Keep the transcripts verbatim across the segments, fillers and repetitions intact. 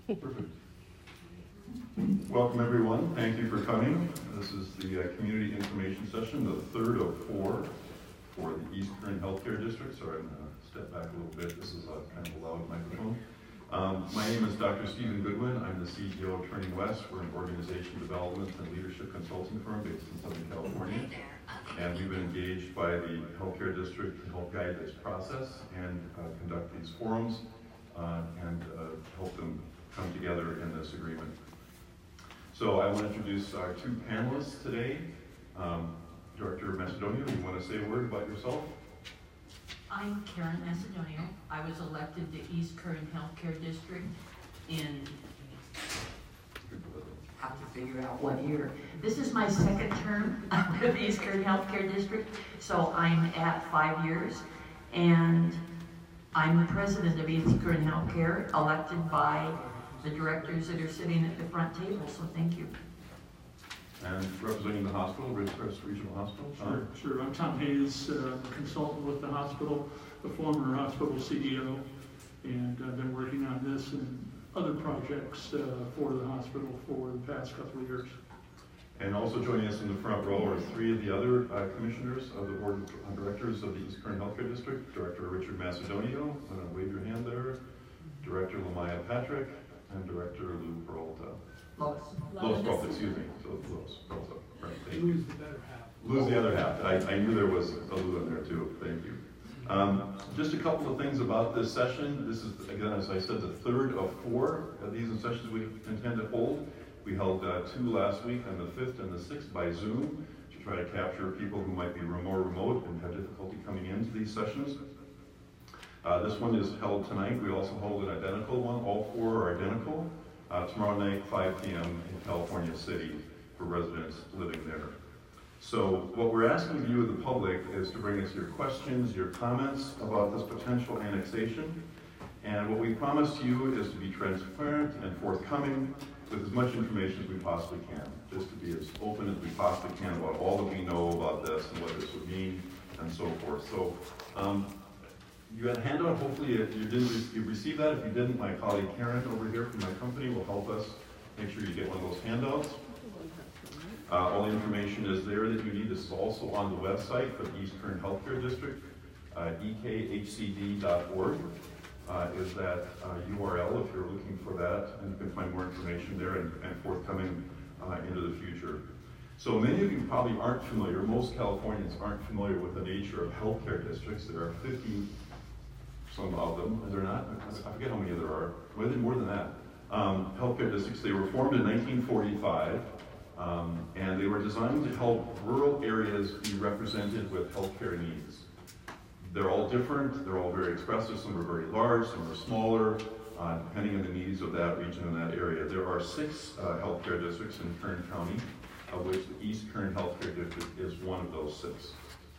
Perfect. Welcome everyone, thank you for coming. This is the uh, community information session, the third of four for the East Kern Healthcare District. Sorry, I'm going to step back a little bit. This is a kind of a loud microphone. Um, my name is Doctor Stephen Goodwin. I'm the C E O of Turning West. We're an organization development and leadership consulting firm based in Southern California. And we've been engaged by the healthcare district to help guide this process and uh, conduct these forums uh, and uh, help them come together in this agreement. So I want to introduce our two panelists today. Um, Director Macedonio, you want to say a word about yourself? I'm Karen Macedonio. I was elected to East Kern Healthcare District in, have to figure out what year. This is my second term with East Kern Healthcare District, so I'm at five years. And I'm the president of East Kern Healthcare, elected by the directors that are sitting at the front table, so thank you. And representing the hospital, Ridgecrest Regional Hospital. Sure, sure. I'm Tom Hayes, uh, consultant with the hospital, the former hospital C E O, and I've been working on this and other projects uh, for the hospital for the past couple of years. And also joining us in the front row are three of the other uh, commissioners of the board of directors of the East Kern Healthcare District. Director Richard Macedonio, I'm going to wave your hand there. Director Lamaya Patrick, and Director Lou Peralta. Lois. Lois Peralta, excuse me. So Lois Peralta. Right, thank you. Lou's the better half. Lou's the other half. I, I knew there was a Lou in there too. Thank you. Um, just a couple of things about this session. This is, again, as I said, the third of four of these sessions we intend to hold. We held uh, two last week on the fifth and the sixth by Zoom to try to capture people who might be more remote and have difficulty coming into these sessions. Uh, this one is held tonight. We also hold an identical one. All four are identical. Uh, tomorrow night, five p m in California City for residents living there. So what we're asking of you, the public, is to bring us your questions, your comments about this potential annexation. And what we promise you is to be transparent and forthcoming with as much information as we possibly can, just to be as open as we possibly can about all that we know about this and what this would mean and so forth. So. Um, You had a handout. Hopefully if you didn't you received that. If you didn't, my colleague Karen over here from my company will help us make sure you get one of those handouts. Uh, all the information is there that you need. This is also on the website for the East Kern Healthcare District. Uh, E K H C D dot org uh, is that uh, U R L if you're looking for that, and you can find more information there and, and forthcoming uh, into the future. So many of you probably aren't familiar, most Californians aren't familiar with the nature of healthcare districts. There are fifty some of them, is there not? I forget how many there are, maybe more than that. Um, healthcare districts, they were formed in nineteen forty-five, um, and they were designed to help rural areas be represented with healthcare needs. They're all different, they're all very expressive, some are very large, some are smaller, uh, depending on the needs of that region and that area. There are six uh, healthcare districts in Kern County, of which the East Kern Healthcare District is one of those six.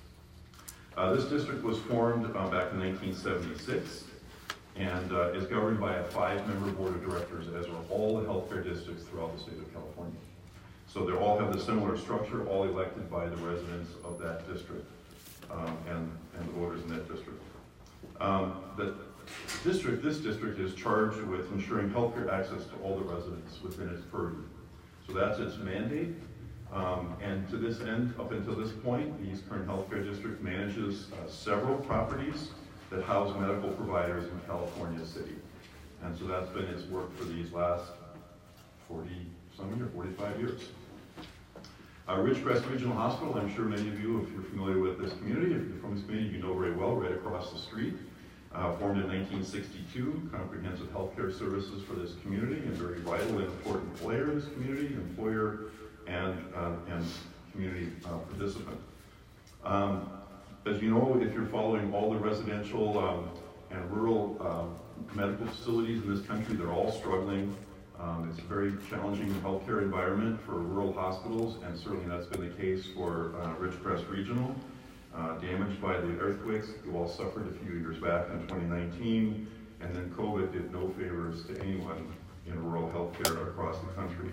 Uh, this district was formed uh, back in nineteen seventy-six and uh, is governed by a five-member board of directors, as are all the healthcare districts throughout the state of California. So they all have the similar structure, all elected by the residents of that district um, and, and the voters in that district. Um, the district, this district is charged with ensuring healthcare access to all the residents within its purview. So that's its mandate. Um, and to this end, up until this point, the East Kern Healthcare District manages uh, several properties that house medical providers in California City. And so that's been its work for these last forty some years, forty-five years. Uh, Ridgecrest Regional Hospital, I'm sure many of you, if you're familiar with this community, if you're from this community, you know very well, right across the street. Uh, formed in nineteen sixty-two, comprehensive healthcare services for this community, and very vital and important player in this community, employer, and, uh, and community uh, participant. Um, as you know, if you're following all the residential um, and rural um, medical facilities in this country, they're all struggling. Um, it's a very challenging healthcare environment for rural hospitals, and certainly that's been the case for uh, Ridgecrest Regional. Uh, damaged by the earthquakes you all suffered a few years back in twenty nineteen, and then COVID did no favors to anyone in rural healthcare across the country.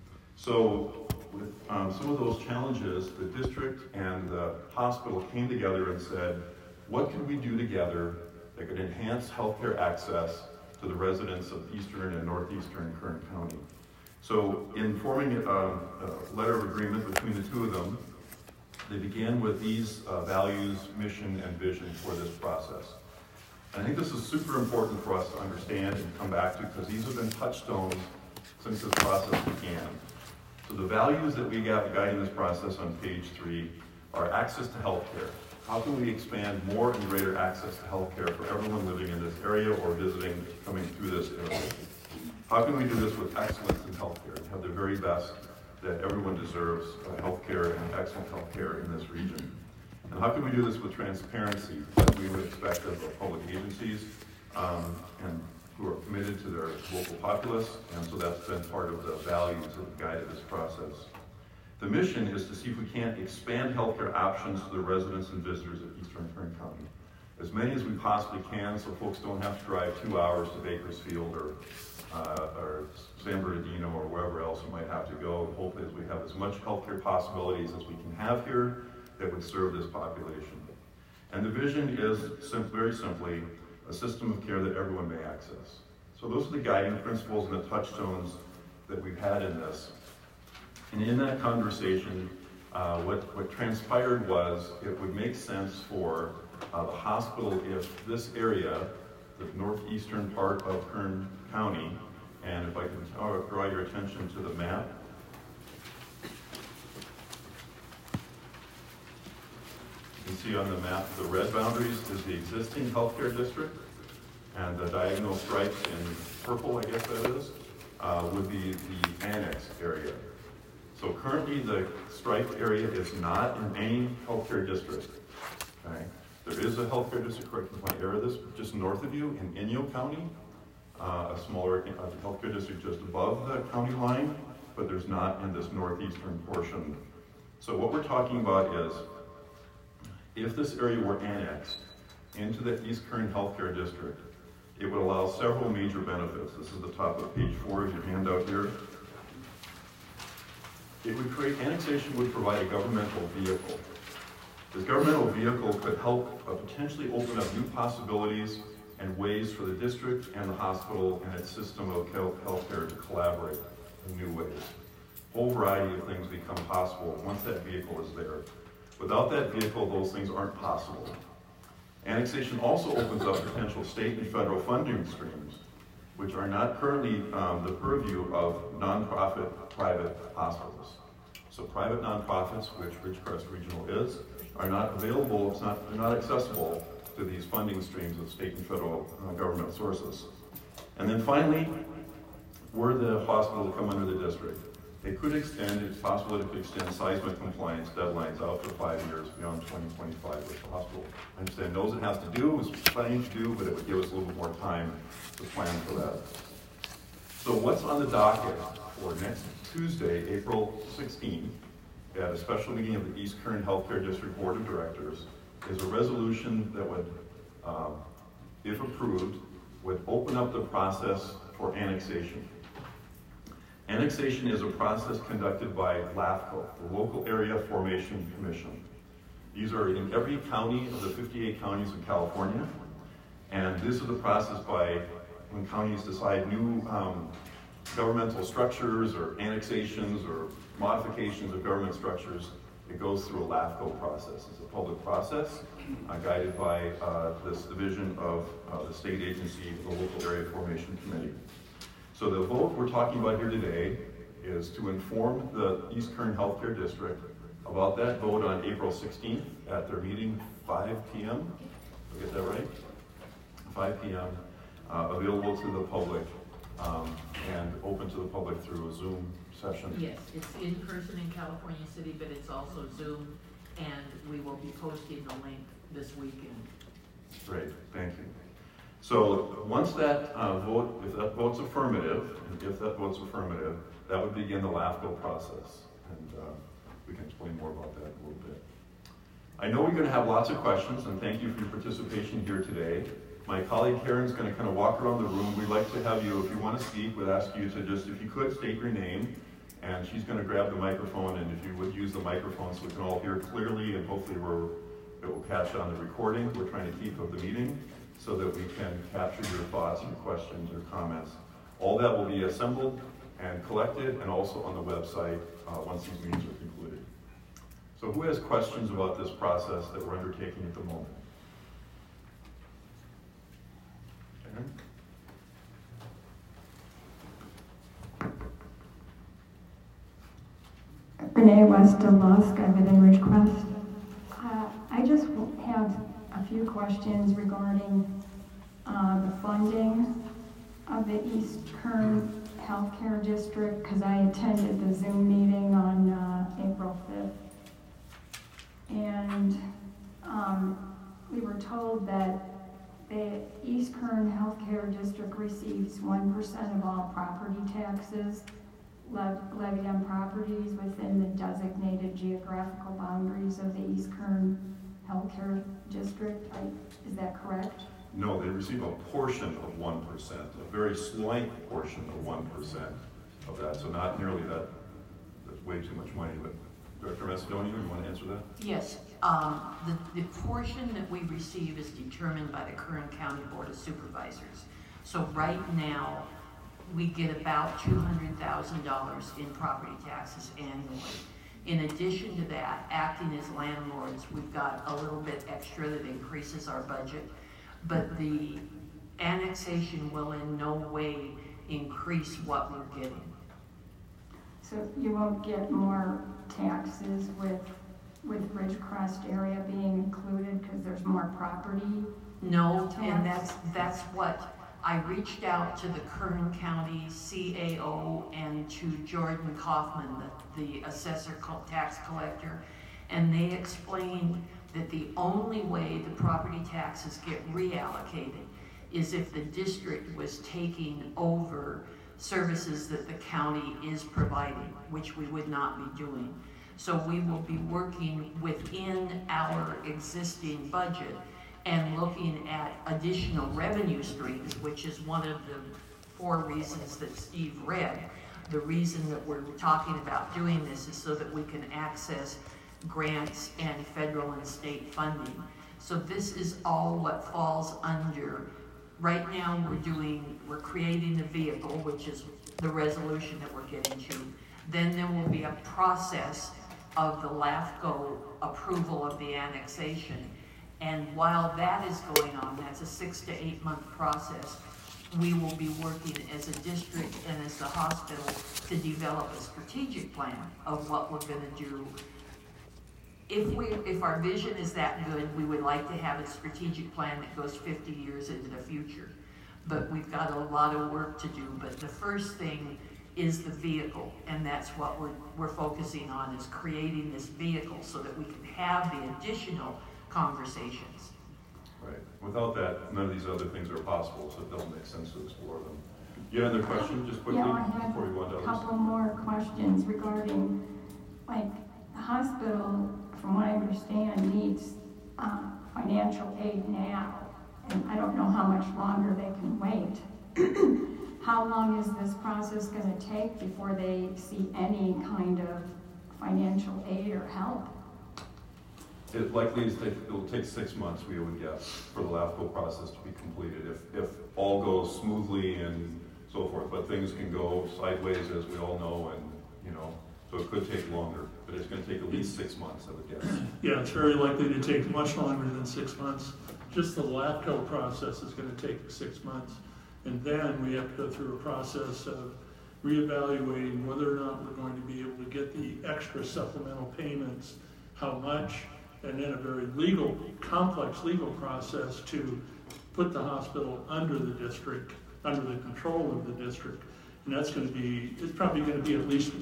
So with um, some of those challenges, the district and the hospital came together and said, what can we do together that could enhance healthcare access to the residents of eastern and northeastern Kern County. So in forming a, a letter of agreement between the two of them, they began with these uh, values, mission, and vision for this process. And I think this is super important for us to understand and come back to, because these have been touchstones since this process began. So the values that we got guiding this process on page three are access to healthcare. How can we expand more and greater access to healthcare for everyone living in this area or visiting, coming through this area? How can we do this with excellence in healthcare and have the very best that everyone deserves, uh, healthcare and excellent healthcare in this region? And how can we do this with transparency that we would expect of the public agencies um, and who are committed to their local populace? And so that's been part of the values that have guided this process. The mission is to see if we can't expand healthcare options to the residents and visitors of eastern Kern County. As many as we possibly can, so folks don't have to drive two hours to Bakersfield or, uh, or San Bernardino or wherever else we might have to go. The hope is we have as much healthcare possibilities as we can have here that would serve this population. And the vision is sim- very simply a system of care that everyone may access. So those are the guiding principles and the touchstones that we've had in this. And in that conversation, uh, what, what transpired was it would make sense for uh, the hospital if this area, the northeastern part of Kern County, and if I can uh, draw your attention to the map. You can see on the map the red boundaries is the existing healthcare district, and the diagonal stripes in purple, I guess that is, uh, would be the annexed area. So currently the striped area is not in any healthcare district, okay? There is a healthcare district, correct me if I err this, just north of you in Inyo County, uh, a smaller uh, healthcare district just above the county line, but there's not in this northeastern portion. So what we're talking about is, if this area were annexed into the East Kern Healthcare District, it would allow several major benefits. This is the top of page four of your handout here. It would create, annexation would provide a governmental vehicle. This governmental vehicle could help uh, potentially open up new possibilities and ways for the district and the hospital and its system of healthcare to collaborate in new ways. A whole variety of things become possible once that vehicle is there. Without that vehicle, those things aren't possible. Annexation also opens up potential state and federal funding streams, which are not currently um, the purview of nonprofit private hospitals. So private nonprofits, which Ridgecrest Regional is, are not available, it's not, they're not accessible to these funding streams of state and federal uh, government sources. And then finally, were the hospital to come under the district, it could extend, it's possible it could extend seismic compliance deadlines out for five years beyond twenty twenty-five with the hospital. I understand knows it has to do, is planning to do, but it would give us a little bit more time to plan for that. So what's on the docket for next Tuesday, April sixteenth, at a special meeting of the East Kern Healthcare District Board of Directors, is a resolution that would, um, if approved, would open up the process for annexation. Annexation is a process conducted by LAFCO, the Local Area Formation Commission. These are in every county of the fifty-eight counties of California, and this is the process by when counties decide new um, governmental structures or annexations or modifications of government structures. It goes through a LAFCO process. It's a public process uh, guided by uh, this division of uh, the state agency, the Local Area Formation Committee. So the vote we're talking about here today is to inform the East Kern Healthcare District about that vote on April sixteenth at their meeting, five p m Did I get that right? five p m Uh, available to the public um, and open to the public through a Zoom session. Yes, it's in person in California City, but it's also Zoom, and we will be posting the link this weekend. Great, thank you. So once that uh, vote, if that vote's affirmative, and if that vote's affirmative, that would begin the LAFCO process. And uh, we can explain more about that in a little bit. I know we're going to have lots of questions, and thank you for your participation here today. My colleague Karen's going to kind of walk around the room. We'd like to have you, if you want to speak, we'd ask you to just, if you could, state your name. And she's going to grab the microphone, and if you would use the microphone so we can all hear clearly, and hopefully we're it will catch on the recording we're trying to keep of the meeting so that we can capture your thoughts and questions or comments. All that will be assembled and collected and also on the website uh, once these meetings are concluded. So who has questions about this process that we're undertaking at the moment? Karen? Renee West-Lusk, I live in Ridgecrest. Uh, I just have a few questions regarding uh, the funding of the East Kern Healthcare District, because I attended the Zoom meeting on uh, April fifth. And um, we were told that the East Kern Healthcare District receives one percent of all property taxes levied on properties within the designated geographical boundaries of the East Kern Healthcare District. I, is that correct? No, they receive a portion of one percent, a very slight portion of one percent of that, so not nearly that. That's way too much money, but Director Macedonia, you want to answer that? Yes, um, the, the portion that we receive is determined by the Kern County Board of Supervisors. So right now, we get about two hundred thousand dollars in property taxes annually. In addition to that, acting as landlords, we've got a little bit extra that increases our budget, but the annexation will in no way increase what we're getting. So you won't get more taxes with with Ridgecrest area being included because there's more property? No, tax? and that's that's what I reached out to the Kern County C A O and to Jordan Kaufman, the, the assessor tax collector, and they explained that the only way the property taxes get reallocated is if the district was taking over services that the county is providing, which we would not be doing. So we will be working within our existing budget and looking at additional revenue streams, which is one of the four reasons that Steve read. The reason that we're talking about doing this is so that we can access grants and federal and state funding. So this is all what falls under. Right now we're doing, we're creating a vehicle, which is the resolution that we're getting to. Then there will be a process of the LAFCO approval of the annexation. And while that is going on, that's a six to eight month process, we will be working as a district and as the hospital to develop a strategic plan of what we're gonna do. If we, if our vision is that good, we would like to have a strategic plan that goes fifty years into the future. But we've got a lot of work to do. But the first thing is the vehicle, and that's what we're, we're focusing on, is creating this vehicle so that we can have the additional conversations. Right. Without that, none of these other things are possible, so it doesn't make sense to explore them. You have another question, just quickly, yeah, I had before we go on to others? a couple more questions regarding, like, the hospital, from what I understand, needs uh, financial aid now, and I don't know how much longer they can wait. How long is this process going to take before they see any kind of financial aid or help? It likely is take, it will take six months, we would guess, for the LAFCO process to be completed, if, if all goes smoothly and so forth. But things can go sideways, as we all know, and, you know, so it could take longer. But it's going to take at least six months, I would guess. Yeah, it's very likely to take much longer than six months. Just the LAFCO process is going to take six months. And then we have to go through a process of reevaluating whether or not we're going to be able to get the extra supplemental payments, how much, and then a very legal, complex legal process to put the hospital under the district, under the control of the district. And that's going to be, it's probably going to be at least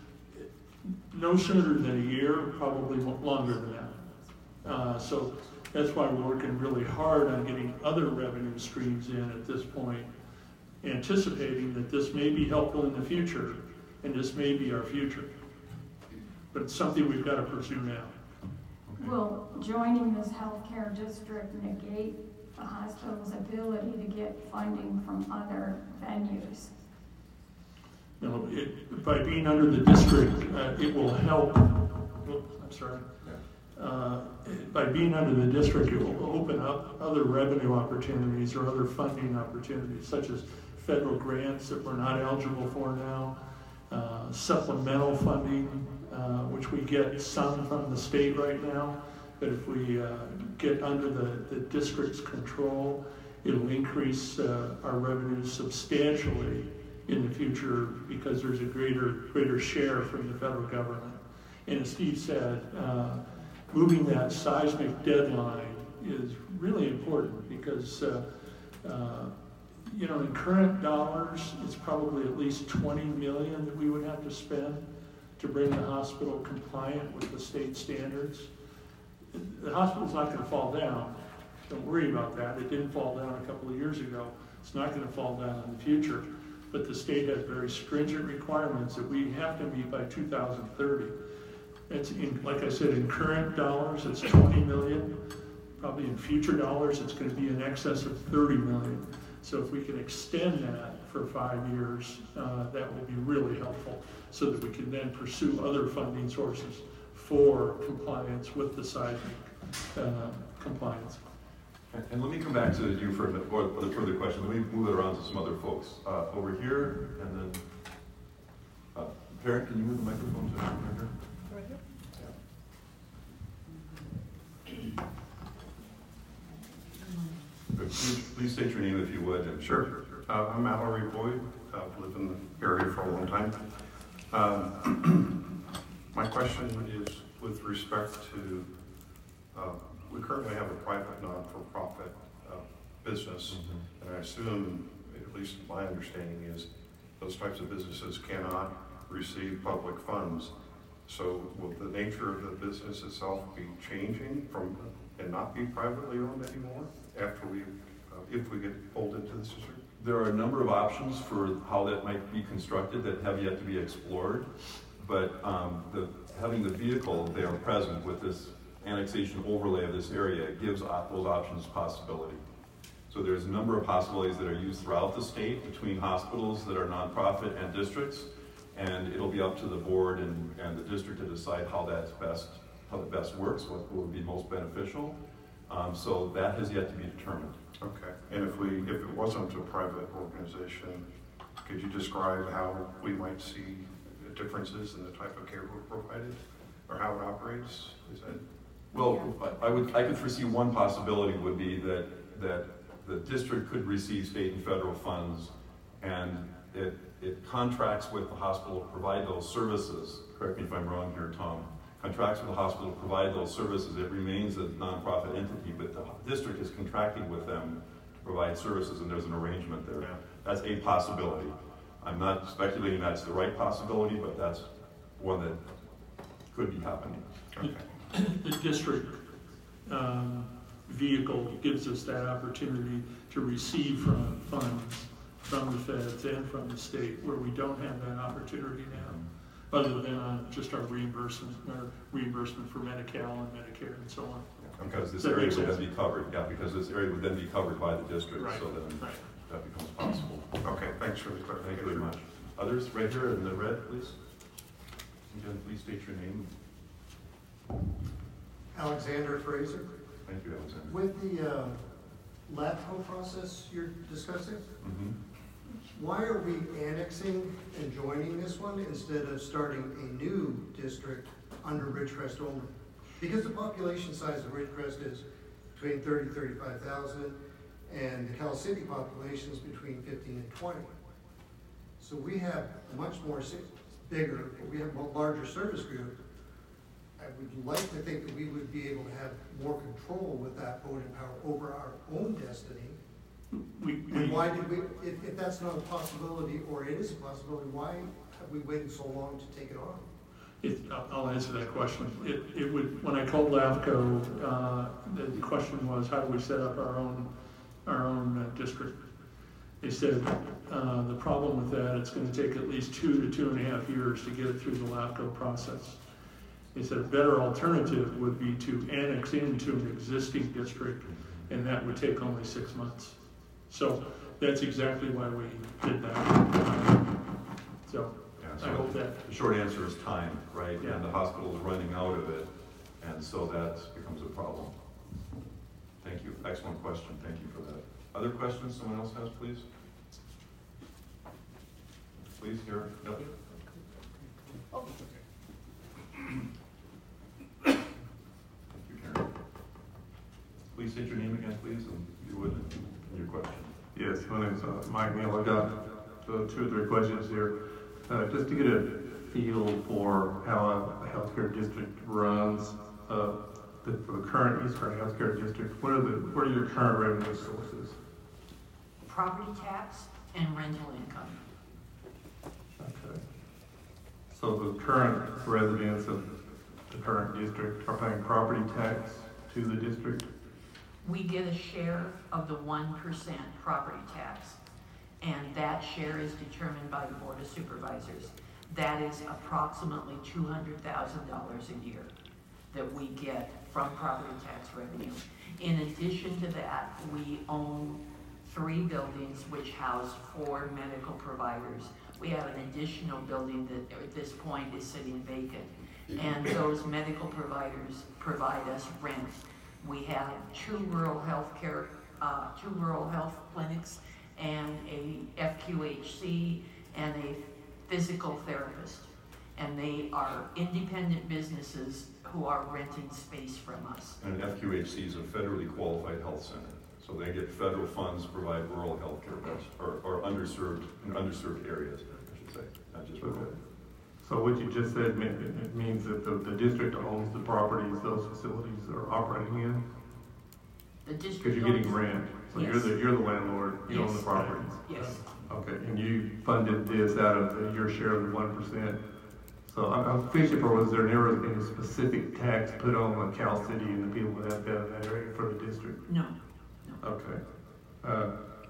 no sooner than a year, probably longer than that. Uh, so that's why we're working really hard on getting other revenue streams in at this point, anticipating that this may be helpful in the future, and this may be our future. But it's something we've got to pursue now. Will joining this healthcare district negate the hospital's ability to get funding from other venues? No, it, by being under the district, uh, it will help. Oh, I'm sorry. uh, by being under the district, it will open up other revenue opportunities or other funding opportunities, such as federal grants that we're not eligible for now, uh, supplemental funding, uh, which we get some from the state right now, but if we uh, get under the, the district's control, it'll increase uh, our revenues substantially in the future because there's a greater greater share from the federal government. And as Steve said, uh, moving that seismic deadline is really important because, uh, uh, you know, in current dollars, it's probably at least twenty million that we would have to spend to bring the hospital compliant with the state standards. The hospital's not going to fall down. Don't worry about that. It didn't fall down a couple of years ago. It's not going to fall down in the future. But the state has very stringent requirements that we have to meet by two thousand thirty. It's in, like I said, in current dollars, it's twenty million. Probably in future dollars, it's going to be in excess of thirty million. So if we can extend that for five years, uh, that will be really helpful so that we can then pursue other funding sources for compliance with the seismic uh, compliance. And, and let me come back to you for the, or the further question. Let me move it around to some other folks. Uh, over here, and then, uh, Parent, can you move the microphone to right here? Right here? Please, please state your name if you would. And Sure. Uh, I'm Mallory Boyd. I've lived in the area for a long time. Um, my question is with respect to, uh, we currently have a private non-for-profit uh, business, mm-hmm. and I assume, at least my understanding is, those types of businesses cannot receive public funds. So will the nature of the business itself be changing from and not be privately owned anymore after we, uh, if we get pulled into this issue? There are a number of options for how that might be constructed that have yet to be explored, but um, the, having the vehicle there present with this annexation overlay of this area gives op those options possibility. So there's a number of possibilities that are used throughout the state between hospitals that are nonprofit and districts, and it'll be up to the board and, and the district to decide how that's best, how it best works, what would be most beneficial. Um, so that has yet to be determined. Okay, and if we, if it wasn't a private organization, could you describe how we might see differences in the type of care we're provided, or how it operates? Is that? Well, I would, I could foresee one possibility would be that that the district could receive state and federal funds, and it it contracts with the hospital to provide those services. Correct me if I'm wrong here, Tom. Contracts with the hospital to provide those services. It remains a nonprofit entity, but the district is contracting with them to provide services, and there's an arrangement there. Yeah. That's a possibility. I'm not speculating that's the right possibility, but that's one that could be happening. Okay. The district um, vehicle gives us that opportunity to receive from funds from the feds and from the state, where we don't have that opportunity now, other than on just our reimbursement, our reimbursement for Medi-Cal and Medicare and so on. Because this That area makes would sense. then be covered, yeah, because this area would then be covered by the district, Right. so then Right. that becomes possible. Okay, thanks for the Thank clarification. you very much. Others, right here in the red, please. Again, please state your name. Alexander Fraser. Thank you, Alexander. With the uh, LATCO process you're discussing, Mm-hmm. why are we annexing and joining this one instead of starting a new district under Ridgecrest only? Because the population size of Ridgecrest is between thirty, thirty-five thousand, and the Cal City population is between fifteen and twenty. So we have a much more si- bigger, we have a larger service group. I would like to think that we would be able to have more control with that voting power over our own destiny. We, And we, why did we, if, if that's not a possibility, or it is a possibility, why have we waited so long to take it on? it, I'll answer that question. It, it would, when I called LAFCO, uh, the, the question was, how do we set up our own, our own uh, district? They said, uh, the problem with that, it's gonna take at least two to two and a half years to get it through the LAFCO process. They said a better alternative would be to annex into an existing district, and that would take only six months. So that's exactly why we did that. So Yeah, I so hope that, the short answer is time, right? Yeah. And the hospital is running out of it. And so that becomes a problem. Thank you. Excellent question. Thank you for that. Other questions someone else has, please? Please, here. Yep. Oh. Thank you, Karen. Please state your name again, please, and you would, and your question. Yes, my name's uh, Mike Neal. I got uh, two or three questions here. Uh, just to get a feel for how a healthcare district runs, uh, the, for the current East Kearney Healthcare District, what are the what are your current revenue sources? Property tax and rental income. Okay. So the current residents of the current district are paying property tax to the district? We get a share of the one percent property tax, and that share is determined by the Board of Supervisors. That is approximately two hundred thousand dollars a year that we get from property tax revenue. In addition to that, we own three buildings which house four medical providers. We have an additional building that at this point is sitting vacant, and those medical providers provide us rent. We have two rural health care, uh, two rural health clinics, and a F Q H C, and a physical therapist. And they are independent businesses who are renting space from us. And an F Q H C is a federally qualified health center. So they get federal funds to provide rural health care, or, or underserved, in underserved areas, I should say, not just rural. Okay. So what you just said mean, it means that the, the district owns the properties those facilities are operating in? The district Because you're getting owns- rent, so Yes. you're the you're the landlord, you own Yes. the properties. Yes. Okay, and you funded this out of the, your share of the one percent. So I'm, I'm fishing for, was there never any specific tax put on like Cal City and the people that have been in that area for the district? No. Okay. Uh,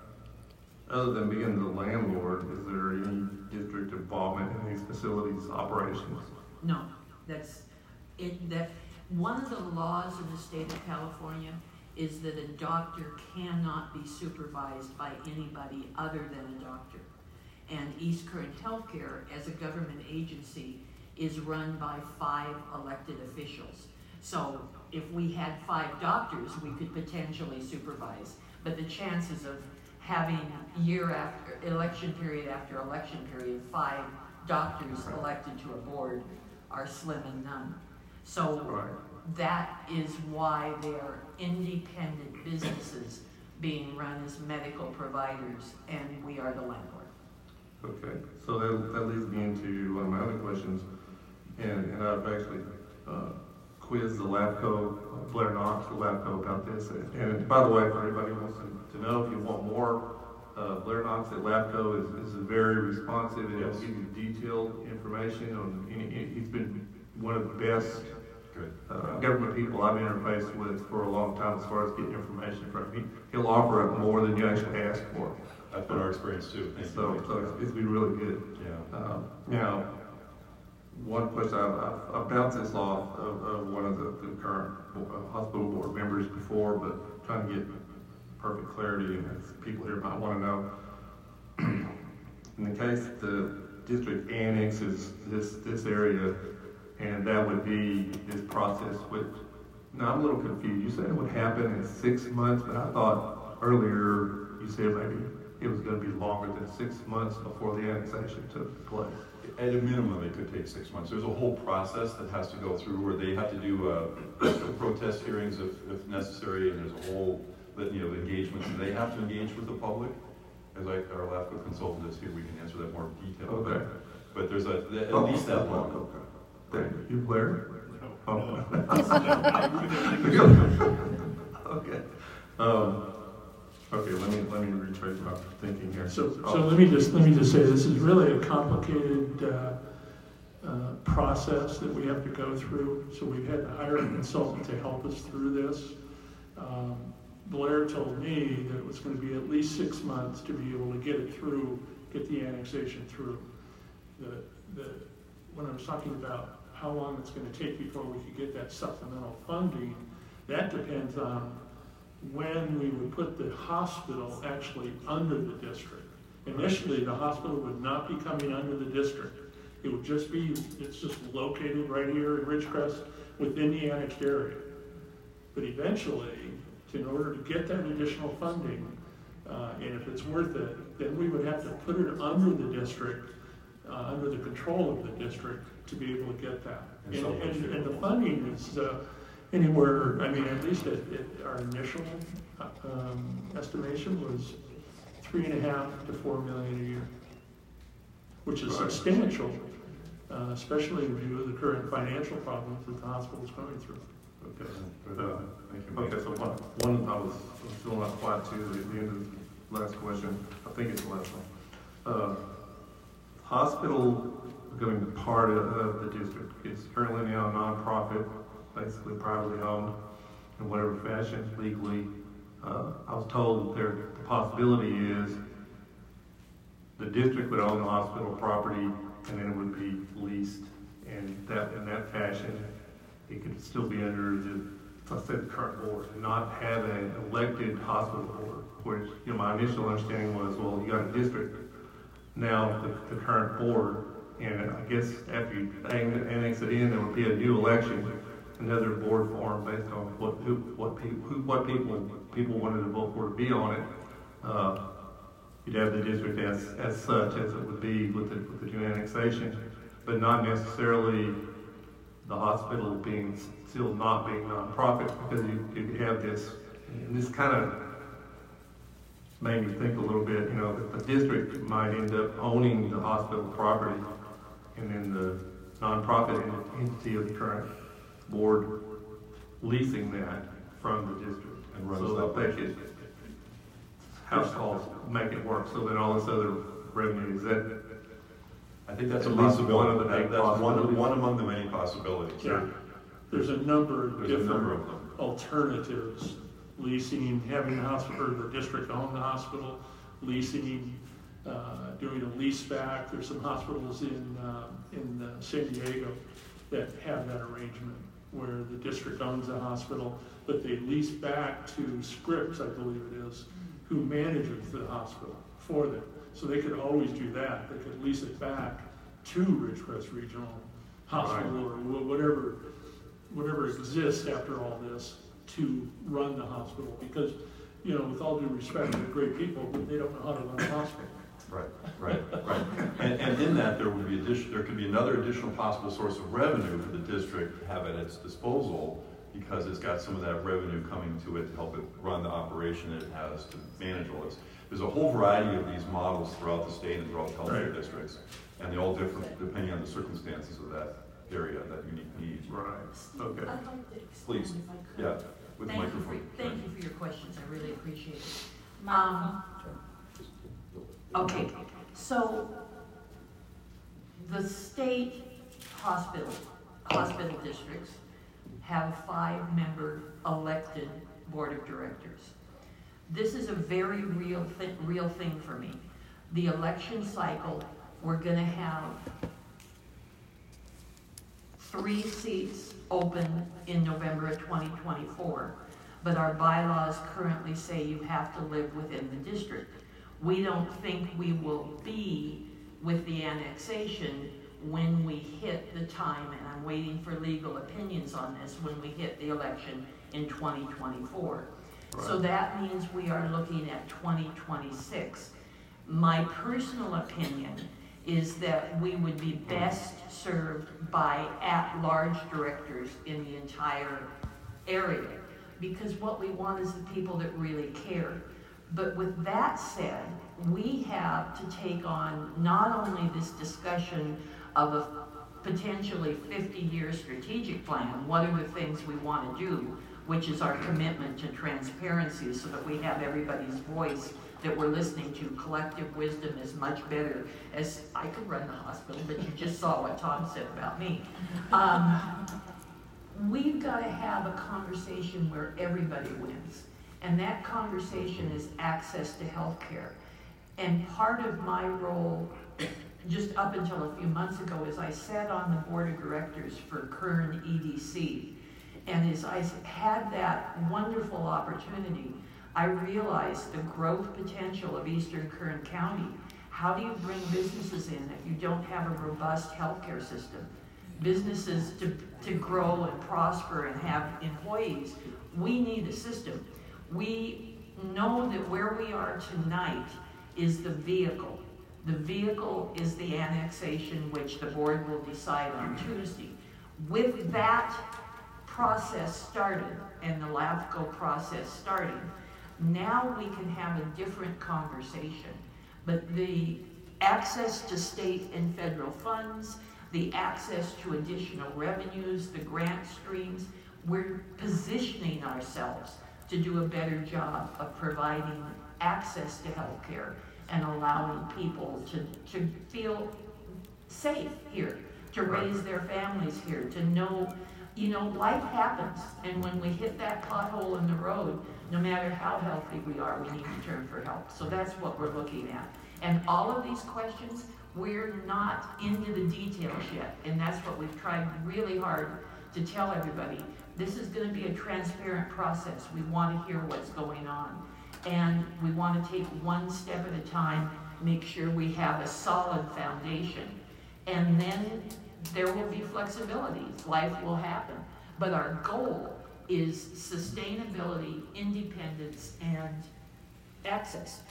other than being the landlord, is there any district involvement in these facilities operations? No, that's, it, that, one of the laws in the state of California is that a doctor cannot be supervised by anybody other than a doctor. And East Current Healthcare, as a government agency, is run by five elected officials. So if we had five doctors, we could potentially supervise. But the chances of having year after, election period after election period, five doctors elected to a board are slim and none. So Right. that is why they are independent businesses being run as medical providers, and we are the landlord. Okay, so that, that leads me into one of my other questions, and, and I've actually uh, quizzed the LAFCO, uh, Blair Knox, the LAFCO about this. And, and by the way, for anybody who wants to, to know, if you want more, uh, Blair Knox at LAFCO is, is very responsive, and Yes. he'll give you detailed information on. Any, he's been one of the best Good. uh, government people I've interfaced with for a long time as far as getting information from him. He, he'll offer up more than you actually ask for. That's been our experience too. Thank So, you. so it's, it's been really good. Yeah. Um, now, one question, I've, I've, I've bounced this off of, of one of the, the current uh, hospital board members before, but trying to get perfect clarity, and as people here might want to know. In the case the district annexes this, this area, and that would be this process, which, now I'm a little confused. You said it would happen in six months, but I thought earlier you said maybe it was going to be longer than six months before the annexation took place. At a minimum, it could take six months. There's a whole process that has to go through where they have to do uh, protest hearings if, if necessary, and there's a whole litany of engagements. And they have to engage with the public. As I, our LAFCO consultant is here, we can answer that more detail. Okay. But, but there's a, at Oh, least that long. Okay. Thank you. You, Blair? No, Oh. no. Okay. Um, okay, let me, let me retrace my thinking here. So, Oh. so let me just, let me just say, this is really a complicated, uh, uh, process that we have to go through. So we've had to hire a consultant to help us through this. Um, Blair told me that it was going to be at least six months to be able to get it through, get the annexation through. The, the, when I was talking about how long it's going to take before we could get that supplemental funding, that depends on when we would put the hospital actually under the district. Initially, the hospital would not be coming under the district. It would just be, it's just located right here in Ridgecrest within the annexed area. But eventually, in order to get that additional funding, uh, and if it's worth it, then we would have to put it under the district, uh, under the control of the district, to be able to get that. And, and, and the funding is uh, anywhere, I mean, at least at, at our initial um, estimation was three and a half to four million a year, which is substantial, uh, especially in view of the current financial problems that the hospital is going through. Okay. Uh, Thank you. Okay, so one, one I was still not quite to the end of the last question. I think it's the last one. Uh, hospital going to be part of, of the district. It's currently now a nonprofit, basically privately owned in whatever fashion, legally. Uh, I was told there the possibility is the district would own the hospital property and then it would be leased, and that in that fashion it could still be under the, let's say, the current board, and not have an elected hospital board. Which, you know, my initial understanding was, well, you got a district, now the, the current board, and I guess after you annex it in, there would be a new election, another board formed based on what who, what people who, what people people wanted to vote for to be on it. Uh, you'd have the district as as such as it would be with the, with the new annexation, but not necessarily the hospital being still not being nonprofit, because you, you have this, and this kind of made me think a little bit, you know, that the district might end up owning the hospital property, and then the nonprofit entity of the current board leasing that from the district, And runs so that that they could house calls make it work. So then all this other revenue is that. I think that's a At least possibility. one of the That- big That's one, possibilities. one among the many possibilities. Yeah, there's a number of There's a number different of them. alternatives. Leasing, having the hospital, or the district own the hospital, leasing, uh, doing a lease back. There's some hospitals in, uh, in uh, San Diego that have that arrangement where the district owns the hospital, but they lease back to Scripps, I believe it is, who manages the hospital for them. So they could always do that. They could lease it back to Ridgecrest Regional Hospital or wh- whatever, whatever exists after all this to run the hospital. Because, you know, with all due respect, they're great people, but they don't know how to run a hospital. Right, right, right. And, and in that, there would be addition, there could be another additional possible source of revenue for the district to have at its disposal, because it's got some of that revenue coming to it to help it run the operation that it has to manage all this. There's a whole variety of these models throughout the state and throughout healthcare Right. districts, and they're all different depending on the circumstances of that area, that unique need. Right. Okay. I'd like to expand Please. if I could. Yeah, with the Thank you microphone. for, thank you for your questions, I really appreciate it. Um, okay, so the state hospital, hospital districts have five-member elected board of directors. This is a very real thing, real thing for me. The election cycle, we're gonna have three seats open in November of twenty twenty-four, but our bylaws currently say you have to live within the district. We don't think we will be with the annexation when we hit the time, and I'm waiting for legal opinions on this, when we hit the election in twenty twenty-four. So that means we are looking at twenty twenty-six. My personal opinion is that we would be best served by at-large directors in the entire area, because what we want is the people that really care. But with that said, we have to take on not only this discussion of a potentially fifty-year strategic plan, what are the things we want to do, which is our commitment to transparency so that we have everybody's voice that we're listening to. Collective wisdom is much better. As I could run the hospital, but you just saw what Tom said about me. Um, we've got to have a conversation where everybody wins. And that conversation is access to health care. And part of my role, just up until a few months ago, is I sat on the board of directors for Kern E D C. And as I had that wonderful opportunity, I realized the growth potential of Eastern Kern County, How do you bring businesses in if you don't have a robust healthcare system? Businesses to, to grow and prosper and have employees, we need a system. We know that where we are tonight is the vehicle. The vehicle is the annexation, which the board will decide on Tuesday. With that process started and the LAFCO process starting, now we can have a different conversation. But the access to state and federal funds, the access to additional revenues, the grant streams, we're positioning ourselves to do a better job of providing access to healthcare and allowing people to, to feel safe here, to raise their families here, to know, you know, life happens. And when we hit that pothole in the road, no matter how healthy we are, we need to turn for help. So that's what we're looking at. And all of these questions, we're not into the details yet. And that's what we've tried really hard to tell everybody. This is going to be a transparent process. We want to hear what's going on. And we want to take one step at a time, make sure we have a solid foundation. And then there will be flexibility. Life will happen. But our goal is sustainability, independence, and access.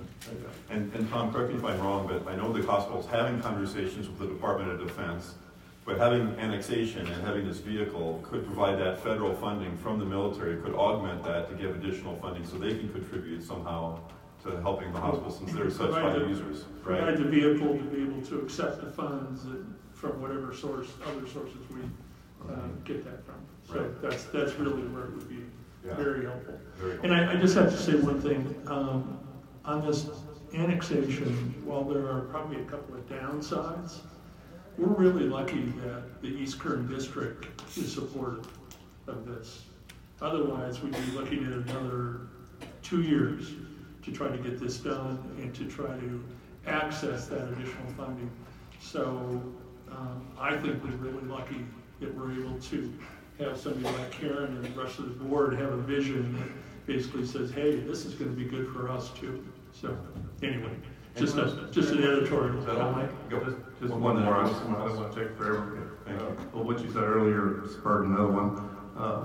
And, and Tom, correct me if I'm wrong, but I know the hospital's having conversations with the Department of Defense, but having annexation and having this vehicle could provide that federal funding from the military, could augment that to give additional funding so they can contribute somehow to helping the hospital since they're such high users. Right? Provide the vehicle to be able to accept the funds from whatever source, other sources we uh, get that from. So right. that's that's really where it would be yeah. very helpful. Very helpful. And I, I just have to say one thing. Um, on this annexation, while there are probably a couple of downsides, we're really lucky that the East Kern District is supportive of this. Otherwise, we'd be looking at another two years to try to get this done and to try to access that additional funding. So um, I think we're really lucky that we're able to have somebody like Karen and the rest of the board have a vision that basically says, hey, this is going to be good for us too. So anyway, just a, just an editorial. Is that all, Mike? Go. Just, just one, one more. I don't want to take forever. Uh, well, what you said earlier spurred another one. Uh,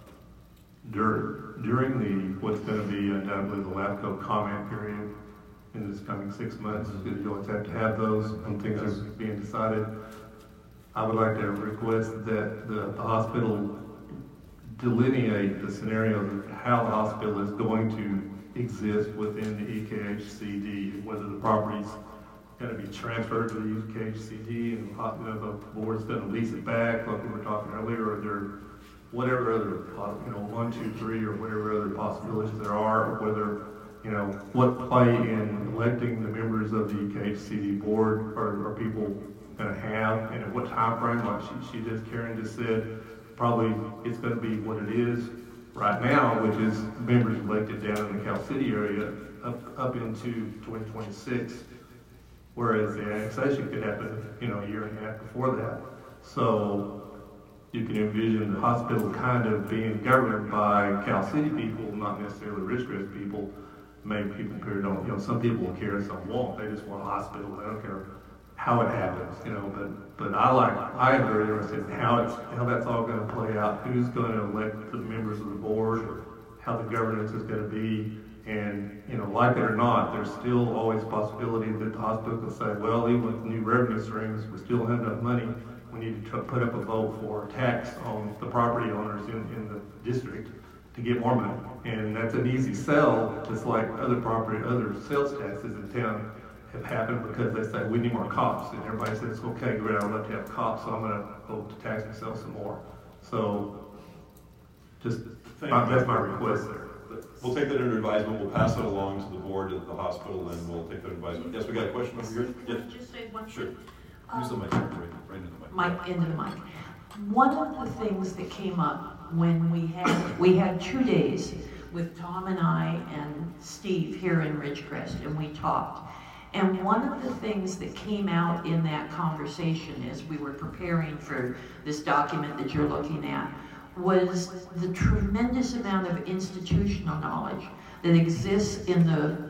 dur during the what's going to be undoubtedly the LAFCO comment period in this coming six months, you always have to have those when things are being decided. I would like to request that the, the hospital delineate the scenario of how the hospital is going to exist within the E K H C D, whether the property's going to be transferred to the E K H C D and you know, the board's going to lease it back, like we were talking earlier, or there, whatever other, you know, one, two, three, or whatever other possibilities there are, or whether, you know, what play in electing the members of the E K H C D board are, are people going to have, and at what time frame, like she, she just, Karen just said, probably it's going to be what it is right now, which is members elected down in the Cal City area up, up into twenty twenty-six, whereas the annexation could happen, you know, a year and a half before that. So you can envision the hospital kind of being governed by Cal City people, not necessarily Ridgecrest people. Maybe people here don't, you know, some people will care, some won't. They just want a hospital. They don't care how it happens, you know, but but I like, I am very interested in how it's, how that's all going to play out, who's going to elect the members of the board, or how the governance is going to be, and, you know, like it or not, there's still always a possibility that the hospital will say, well, even with new revenue streams, we still have enough money, we need to put up a vote for a tax on the property owners in, in the district to get more money, and that's an easy sell, just like other property, other sales taxes in town have happened because they say we need more cops, and everybody says, okay, great, I'd love to have cops, so I'm going to vote to tax myself some more. So, just my, that's my request there. We'll take that under advisement. We'll pass it along to the board at the hospital, and we'll take that advisement. Yes, we got a question over here. Yes. Just say one sure. thing. Use the mic, right, right into the mic. Mic into the mic. One of the things that came up when we had we had two days with Tom and I and Steve here in Ridgecrest, and we talked. And one of the things that came out in that conversation as we were preparing for this document that you're looking at was the tremendous amount of institutional knowledge that exists in the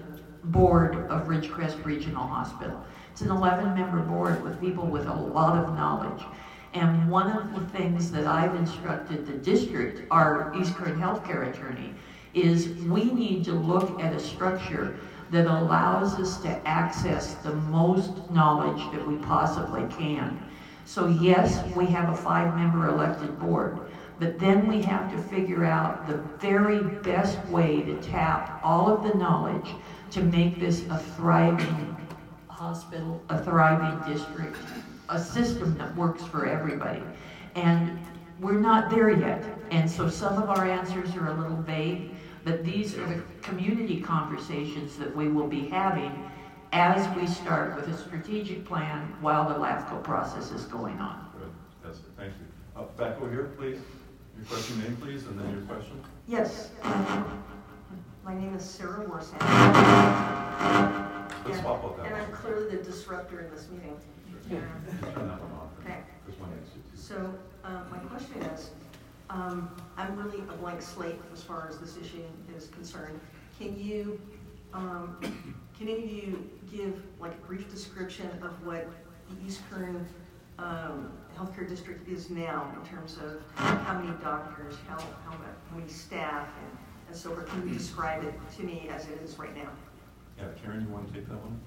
board of Ridgecrest Regional Hospital. It's an eleven member board with people with a lot of knowledge. And one of the things that I've instructed the district, our East Kern healthcare attorney, is we need to look at a structure that allows us to access the most knowledge that we possibly can. So yes, we have a five member elected board, but then we have to figure out the very best way to tap all of the knowledge to make this a thriving hospital, a thriving district, a system that works for everybody. And we're not there yet. And so some of our answers are a little vague, but these are the community conversations that we will be having as we start with a strategic plan while the LAFCO process is going on. Good, that's it, thank you. Uh, back over here, please. Your question name, please, and then your question. Yes. Um, my name is Sarah Warsack. Let's swap out that And one. I'm clearly the disruptor in this meeting. Turn that one off. Okay. This one needs to- So um, my question is, um, I'm really a blank slate as far as this issue is concerned. Can you, um, can any of you give like a brief description of what the East Kern um, Healthcare District is now in terms of how many doctors, how, how, much, how many staff, and, and so forth? Can you describe it to me as it is right now? Yeah, Karen, you want to take that one?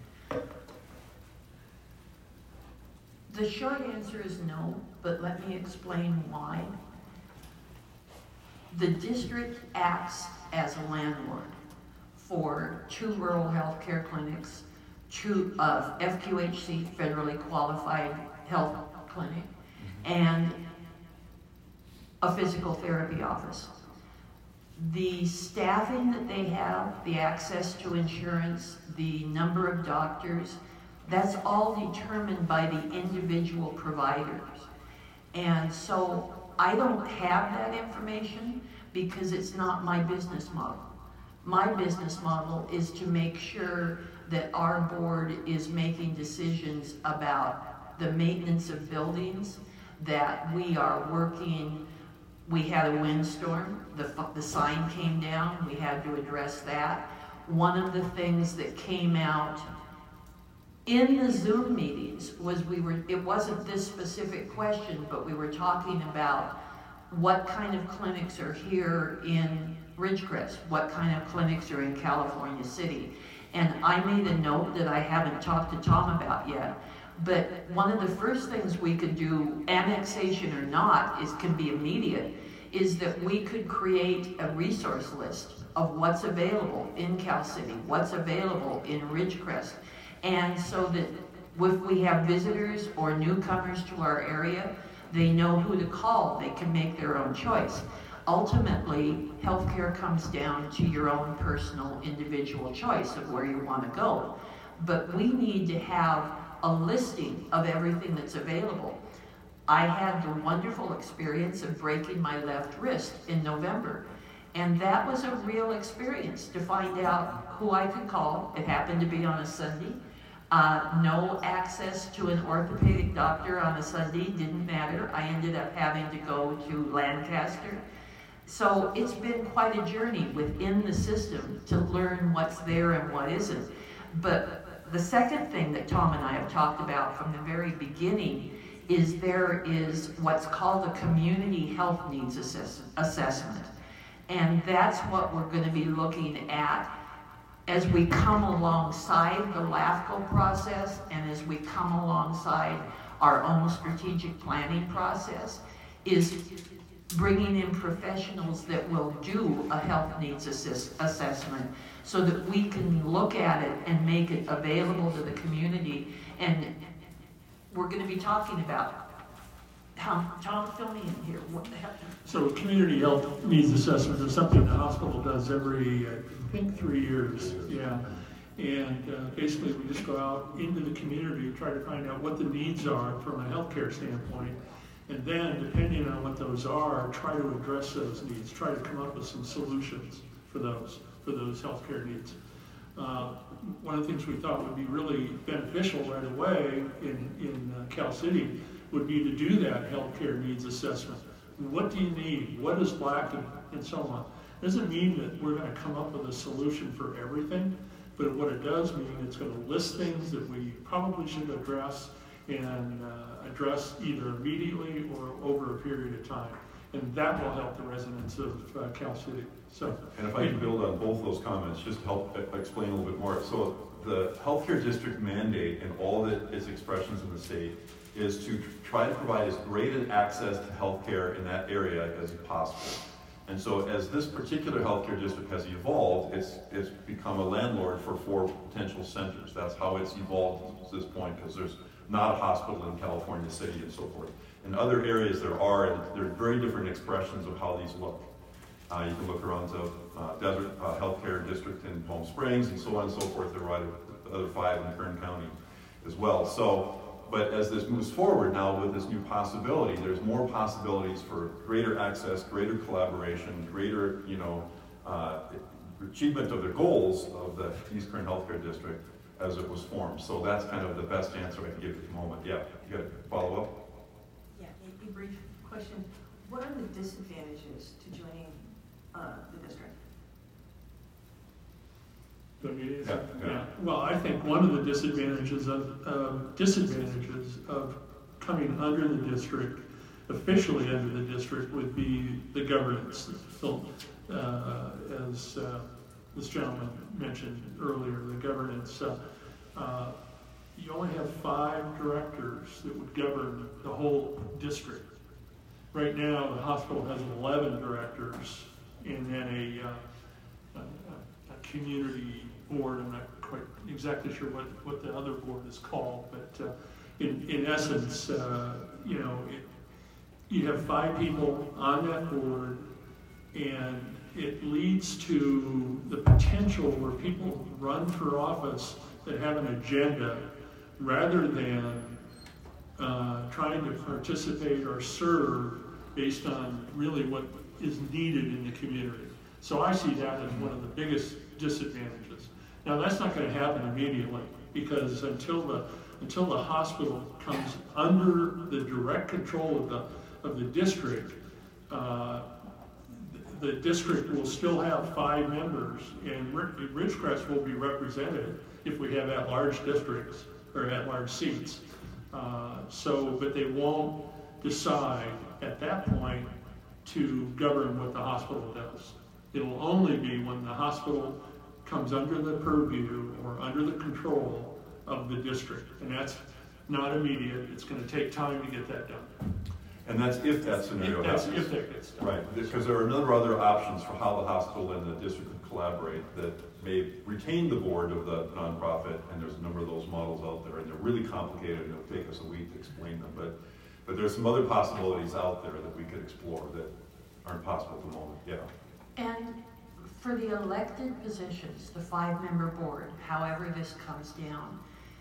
The short answer is no, but let me explain why. The district acts as a landlord for two rural health care clinics, two of F Q H C, federally qualified health clinic, and a physical therapy office. The staffing that they have, the access to insurance, the number of doctors, that's all determined by the individual providers. And so I don't have that information because it's not my business model. My business model is to make sure that our board is making decisions about the maintenance of buildings, that we are working. We had a windstorm, the, the sign came down, we had to address that. One of the things that came out in the Zoom meetings was we were, it wasn't this specific question, but we were talking about what kind of clinics are here in Ridgecrest, what kind of clinics are in California City. And I made a note that I haven't talked to Tom about yet, but one of the first things we could do, annexation or not, is can be immediate, is that we could create a resource list of what's available in Cal City, what's available in Ridgecrest. And so that if we have visitors or newcomers to our area, they know who to call, they can make their own choice. Ultimately, healthcare comes down to your own personal individual choice of where you want to go. But we need to have a listing of everything that's available. I had the wonderful experience of breaking my left wrist in November. And that was a real experience to find out who I could call. It happened to be on a Sunday. Uh, no access to an orthopedic doctor on a Sunday, didn't matter. I ended up having to go to Lancaster. So it's been quite a journey within the system to learn what's there and what isn't. But the second thing that Tom and I have talked about from the very beginning is there is what's called a community health needs assess assessment. And that's what we're going to be looking at as we come alongside the LAFCO process and as we come alongside our own strategic planning process, is bringing in professionals that will do a health needs assist assessment so that we can look at it and make it available to the community. And we're going to be talking about Tom, Tom, fill me in here. What the heck? So community health needs assessment is something the hospital does every, I think, three years. Yeah. And uh, basically we just go out into the community, try to find out what the needs are from a healthcare standpoint. And then, depending on what those are, try to address those needs, try to come up with some solutions for those, for those healthcare needs. Uh, one of the things we thought would be really beneficial right away in, in uh, Cal City would be to do that healthcare needs assessment. What do you need? What is lacking? And so on. Doesn't mean that we're going to come up with a solution for everything, But what it does mean, it's going to list things that we probably should address and uh, address either immediately or over a period of time. And that will help the residents of uh, Cal City. So, and if I can build on both those comments, just to help explain a little bit more. So the healthcare district mandate and all of its expressions in the state is to try to provide as great an access to healthcare in that area as possible. And so as this particular healthcare district has evolved, it's, it's become a landlord for four potential centers. That's how it's evolved to this point, because there's not a hospital in California City and so forth. In other areas there are, and there are very different expressions of how these look. Uh, you can look around to uh, Desert uh, Healthcare District in Palm Springs and so on and so forth. There are the other five in Kern County as well. So, but as this moves forward now with this new possibility, there's more possibilities for greater access, greater collaboration, greater, you know, uh, achievement of the goals of the East Kern Healthcare District as it was formed. So that's kind of the best answer I can give at the moment. Yeah, you got to follow up? Yeah, a, a brief question. What are the disadvantages to joining uh, the district? Let me Yeah, yeah. yeah. Well, I think one of the disadvantages of uh, disadvantages of coming under the district, officially under the district, would be the governance. So, uh, as uh, this gentleman mentioned earlier, the governance. Uh, uh, you only have five directors that would govern the whole district. Right now, the hospital has eleven directors, and then a, uh, a, a community board. I'm not quite exactly sure what, what the other board is called, but uh, in, in essence, uh, you know, it, you have five people on that board, and it leads to the potential where people run for office that have an agenda rather than uh, trying to participate or serve based on really what is needed in the community. So I see that as one of the biggest disadvantages. Now that's not going to happen immediately, because until the until the hospital comes under the direct control of the of the district, uh, the district will still have five members, and Ridgecrest will be represented if we have at-large districts or at-large seats. Uh, so, but they won't decide at that point to govern what the hospital does. It will only be when the hospital comes under the purview or under the control of the district, and that's not immediate. It's going to take time to get that done. And that's if that scenario If that's happens. if that gets done. Right, because there are a number of other options for how the hospital and the district could collaborate that may retain the board of the nonprofit, and there's a number of those models out there, and they're really complicated, and it'll take us a week to explain them, but but there's some other possibilities out there that we could explore that aren't possible at the moment, yeah. And for the elected positions, the five-member board, however this comes down,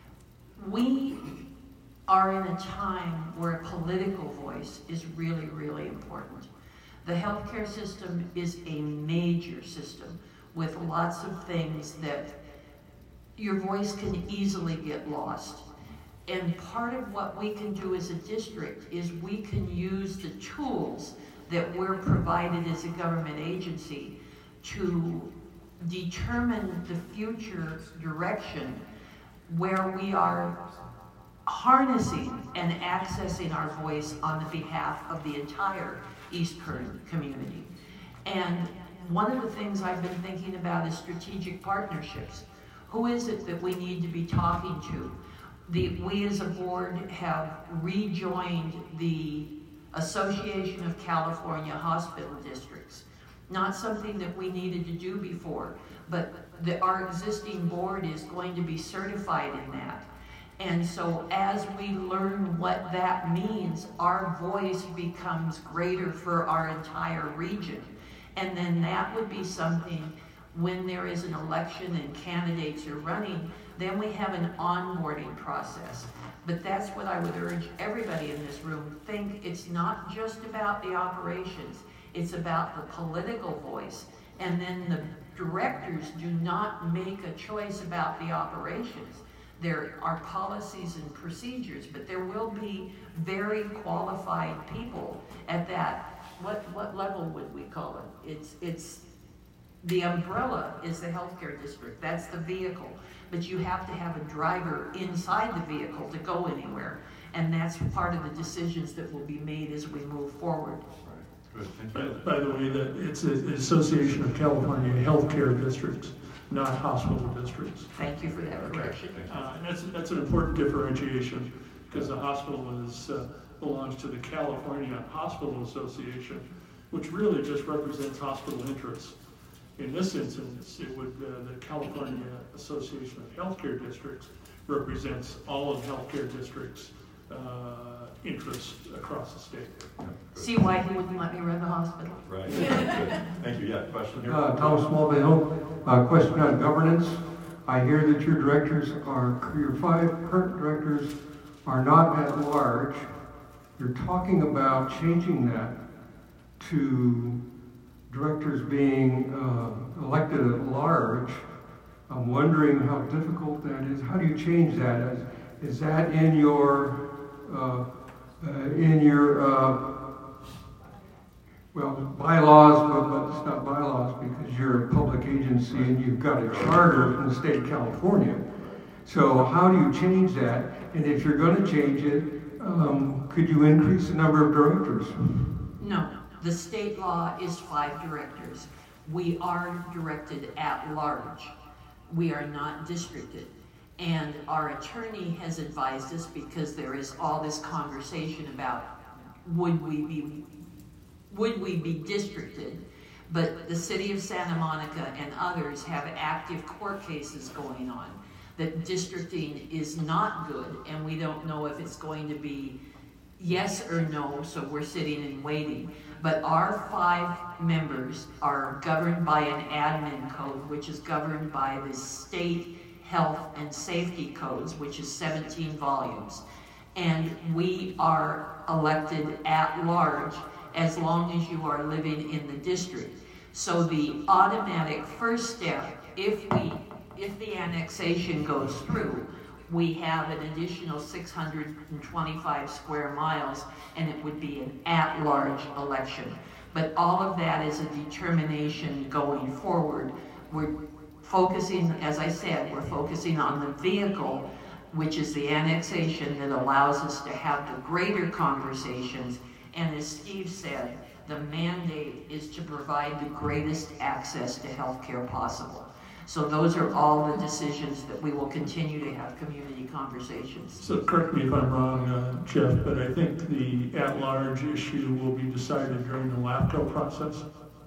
we are in a time where a political voice is really, really important. The healthcare system is a major system with lots of things that your voice can easily get lost. And part of what we can do as a district is we can use the tools that we're provided as a government agency to determine the future direction where we are harnessing and accessing our voice on the behalf of the entire East Kern community. And one of the things I've been thinking about is strategic partnerships. Who is it that we need to be talking to? The, we as a board have rejoined the Association of California Hospital Districts. Not something that we needed to do before, but the, our existing board is going to be certified in that. And so as we learn what that means, our voice becomes greater for our entire region. And then that would be something, when there is an election and candidates are running, then we have an onboarding process. But that's what I would urge everybody in this room. Think it's not just about the operations, it's about the political voice. And then the directors do not make a choice about the operations. There are policies and procedures, but there will be very qualified people at that, what, what level would we call it? It's, it's The umbrella is the healthcare district, that's the vehicle. But you have to have a driver inside the vehicle to go anywhere. And that's part of the decisions that will be made as we move forward. Good, thank By, you. by the way, that it's an Association of California Healthcare Districts, not hospital districts. Thank you for that correction. Thank you. Uh, and that's, that's an important differentiation, because the hospital is, uh, belongs to the California Hospital Association, which really just represents hospital interests. In this instance, it would, uh, the California Association of Healthcare Districts represents all of healthcare districts' uh, interests across the state. See why he wouldn't let me run the hospital? Right, good. Thank you, yeah, question here? Uh, Thomas Smallville, uh, question on governance. I hear that your directors are, your five current directors are not at large. You're talking about changing that to directors being uh, elected at large. I'm wondering how difficult that is. How do you change that? Is, is that in your, uh, uh, in your, uh, well, bylaws, but, but it's not bylaws because you're a public agency and you've got a charter from the state of California. So how do you change that? And if you're going to change it, um, could you increase the number of directors? No, the state law is five directors. We are directed at large. We are not districted. And our attorney has advised us, because there is all this conversation about would we be, would we be districted? But the city of Santa Monica and others have active court cases going on that districting is not good, and we don't know if it's going to be yes or no, so we're sitting and waiting. But our five members are governed by an admin code, which is governed by the state health and safety codes, which is seventeen volumes. And we are elected at large as long as you are living in the district. So the automatic first step, if we, if the annexation goes through, we have an additional six hundred twenty-five square miles, and it would be an at-large election. But all of that is a determination going forward. We're focusing, as I said, we're focusing on the vehicle, which is the annexation that allows us to have the greater conversations. And as Steve said, the mandate is to provide the greatest access to health care possible. So those are all the decisions that we will continue to have community conversations. So correct me if I'm wrong, uh, Jeff, but I think the at-large issue will be decided during the LAFCO process.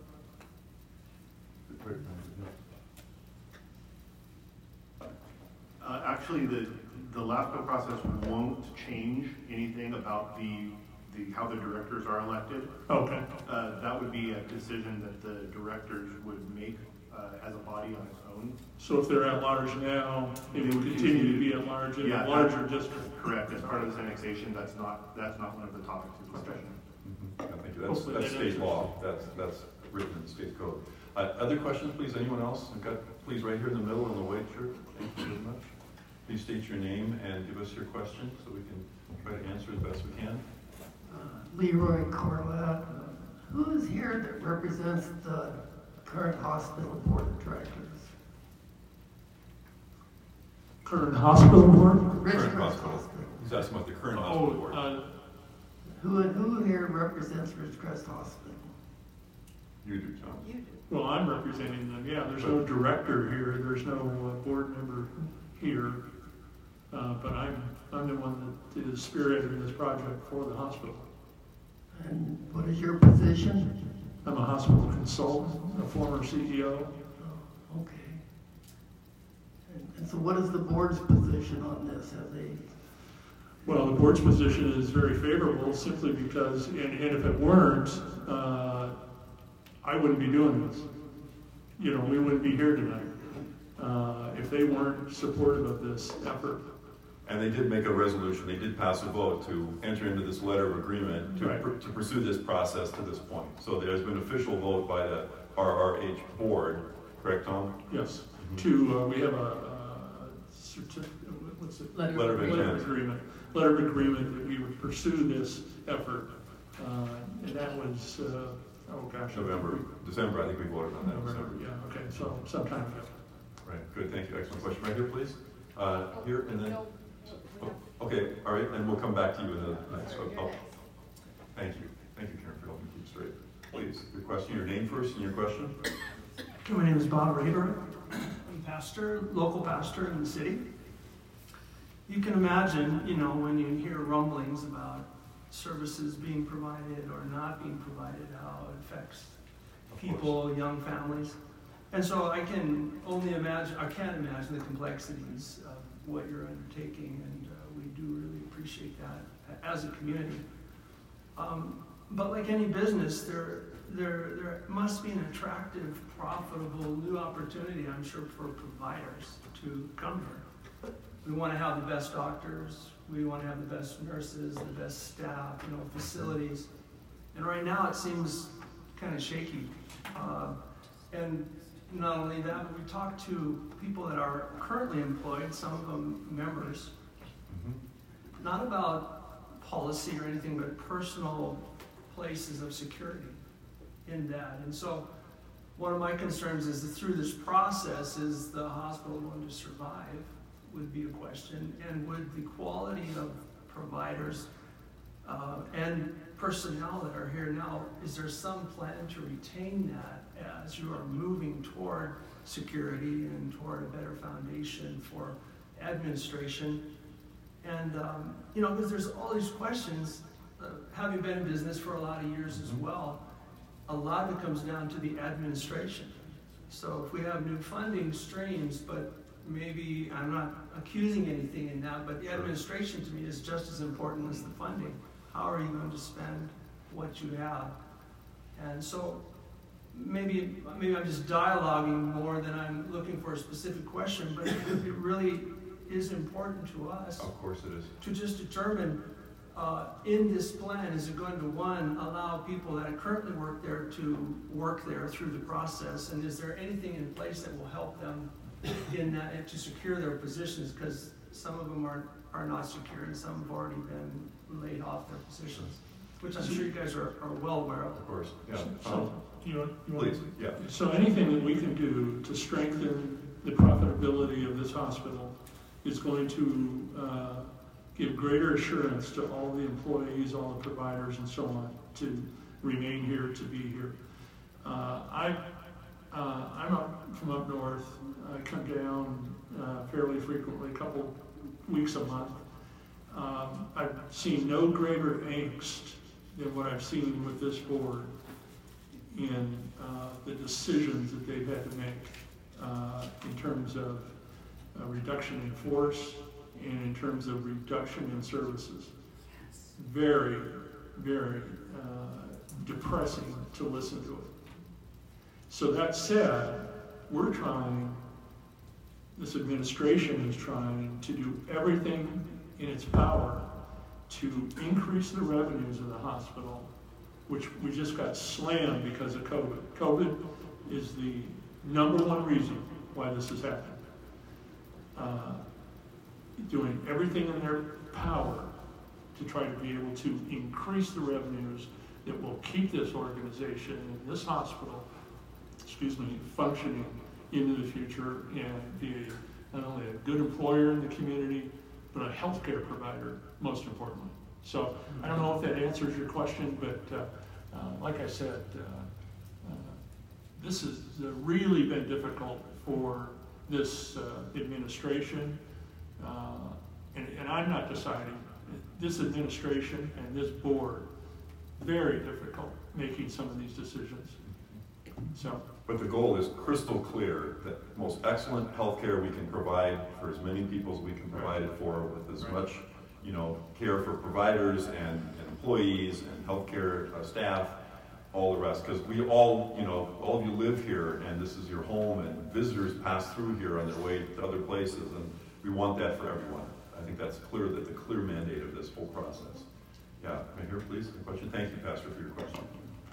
Uh, actually, the, the LAFCO process won't change anything about the, the how the directors are elected. Okay. Uh, that would be a decision that the directors would make uh, as a body on its own. So if they're at large now, they will continue to be at large in Yeah, a larger district. Correct. As part of this annexation, that's not that's not one of the topics of discussion. Mm-hmm. Yeah, thank you. That's, that's state law. That's, that's written in the state code. Uh, other questions, please? Anyone else? I've got, please, right here in the middle in the white shirt. Thank you very much. Please state your name and give us your question so we can try to answer as best we can. Uh, Leroy Corlett. Who is here that represents the current hospital board of directors? Current hospital board? Current hospital. He's asking about the current hospital Oh, board. uh, Who, who here represents Ridgecrest Hospital? You do, Tom. You do. well, I'm representing them. Yeah, there's no director here. There's no uh, board member here. Uh, but I'm, I'm the one that is spearheading this project for the hospital. And what is your position? I'm a hospital consultant, a former C E O. Oh, okay. And, and so what is the board's position on this? Have they? Well, the board's position is very favorable simply because, and, and if it weren't, uh, I wouldn't be doing this. You know, we wouldn't be here tonight uh, if they weren't supportive of this effort. And they did make a resolution. They did pass a vote to enter into this letter of agreement to, Right. pr- to pursue this process to this point. So there's been an official vote by the R R H board, correct, Tom? Yes. To, uh, we have a, uh certificate, what's it? Letter of Letter of Letter of intent. agreement. Letter of agreement that we would pursue this effort. Uh, and that was, uh, Oh, gosh. November, December, I think we voted on that in November, December. yeah, okay, so sometime ago. Right, good, thank you. Excellent question. Right here, please. Uh, here and then. Oh, okay, all right, and we'll come back to you in the next. Oh, oh. Thank you. Thank you, Karen, for helping keep straight. Please, your question, your name first and your question. My name is Bob Raber. I'm pastor, local pastor in the city. You can imagine, you know, when you hear rumblings about services being provided or not being provided, how it affects people, young families. And so I can only imagine, I can't imagine the complexities of what you're undertaking, and uh, we do really appreciate that as a community. Um, but like any business, there, there, there must be an attractive, profitable new opportunity, I'm sure, for providers to come here. We want to have the best doctors, we want to have the best nurses, the best staff, you know, facilities. And right now it seems kind of shaky. Uh, and not only that, but we talk to people that are currently employed, some of them members, mm-hmm. not about policy or anything, but personal places of security in that. And so one of my concerns is that through this process, is the hospital going to survive, would be a question, and would the quality of providers uh, and personnel that are here now, is there some plan to retain that as you are moving toward security and toward a better foundation for administration? And, um, you know, because there's all these questions, uh, having been in business for a lot of years as well, a lot of it comes down to the administration. So if we have new funding streams, but maybe, I'm not accusing anything in that, but the administration to me is just as important as the funding. How are you going to spend what you have? And so maybe maybe I'm just dialoguing more than I'm looking for a specific question, but it, it really is important to us. Of course it is. To just determine uh, in this plan, is it going to, one, allow people that currently work there to work there through the process, and is there anything in place that will help them in that and to secure their positions, because some of them are, are not secure and some have already been laid off their positions, which I'm sure you guys are, are well aware of. Of course, yeah. So, Um, you know, you please, want, yeah. So anything that we can do to strengthen the profitability of this hospital is going to uh, give greater assurance to all the employees, all the providers, and so on, to remain here, to be here. Uh, I, uh, I'm up from up north. I come down uh, fairly frequently, a couple weeks a month. Um, I've seen no greater angst than what I've seen with this board in uh, the decisions that they've had to make uh, in terms of a reduction in force and in terms of reduction in services. Very, very uh, depressing to listen to it. So that said, we're trying, this administration is trying to do everything in its power to increase the revenues of the hospital, which we just got slammed because of COVID. COVID is the number one reason why this has happened. Uh, doing everything in their power to try to be able to increase the revenues that will keep this organization and this hospital, excuse me, functioning into the future and be a, not only a good employer in the community, but a healthcare provider, most importantly. So I don't know if that answers your question, but uh, uh, like I said, uh, uh, this has uh, really been difficult for this uh, administration, uh, and, and I'm not deciding. This administration and this board, very difficult making some of these decisions. So. But the goal is crystal clear that most excellent health care we can provide for as many people as we can provide it for, with as right. much, you know, care for providers and, and employees and healthcare uh, staff, all the rest. Because we all, you know, all of you live here and this is your home, and visitors pass through here on their way to other places, and we want that for everyone. I think that's clear, that the clear mandate of this whole process. Yeah, may I hear please the question? Thank you, Pastor, for your question.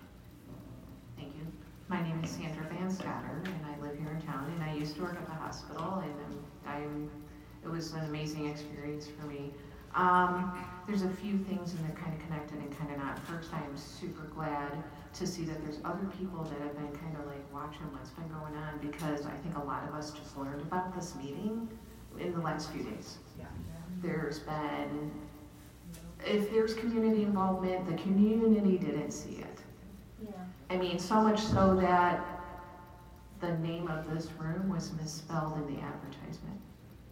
Thank you. My name is Sandra Van Scatter, and I live here in town, and I used to work at the hospital, and I'm, I'm, it was an amazing experience for me. Um, there's a few things and they're kind of connected and kind of not. First, I am super glad to see that there's other people that have been kind of like watching what's been going on, because I think a lot of us just learned about this meeting in the last few days. Yeah. There's been, if there's community involvement, the community didn't see it. Yeah. I mean, so much so that the name of this room was misspelled in the advertisement.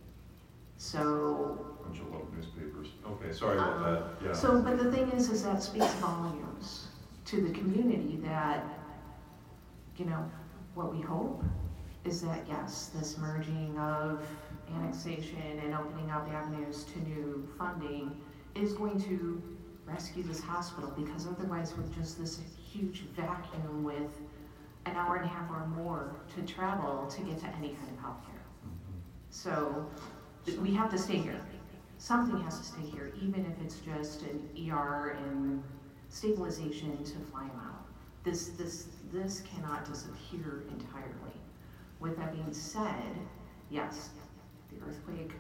So. Bunch of local newspapers. Okay, sorry about um, that. Yeah. So, but the thing is, is that speaks volumes to the community that, you know, what we hope is that, yes, this merging of annexation and opening up avenues to new funding is going to rescue this hospital, because otherwise with just this huge vacuum with an hour and a half or more to travel to get to any kind of health care. So we have to stay here. Something has to stay here, even if it's just an E R and stabilization to fly them out. This, this, this cannot disappear entirely. With that being said, yes, the earthquake,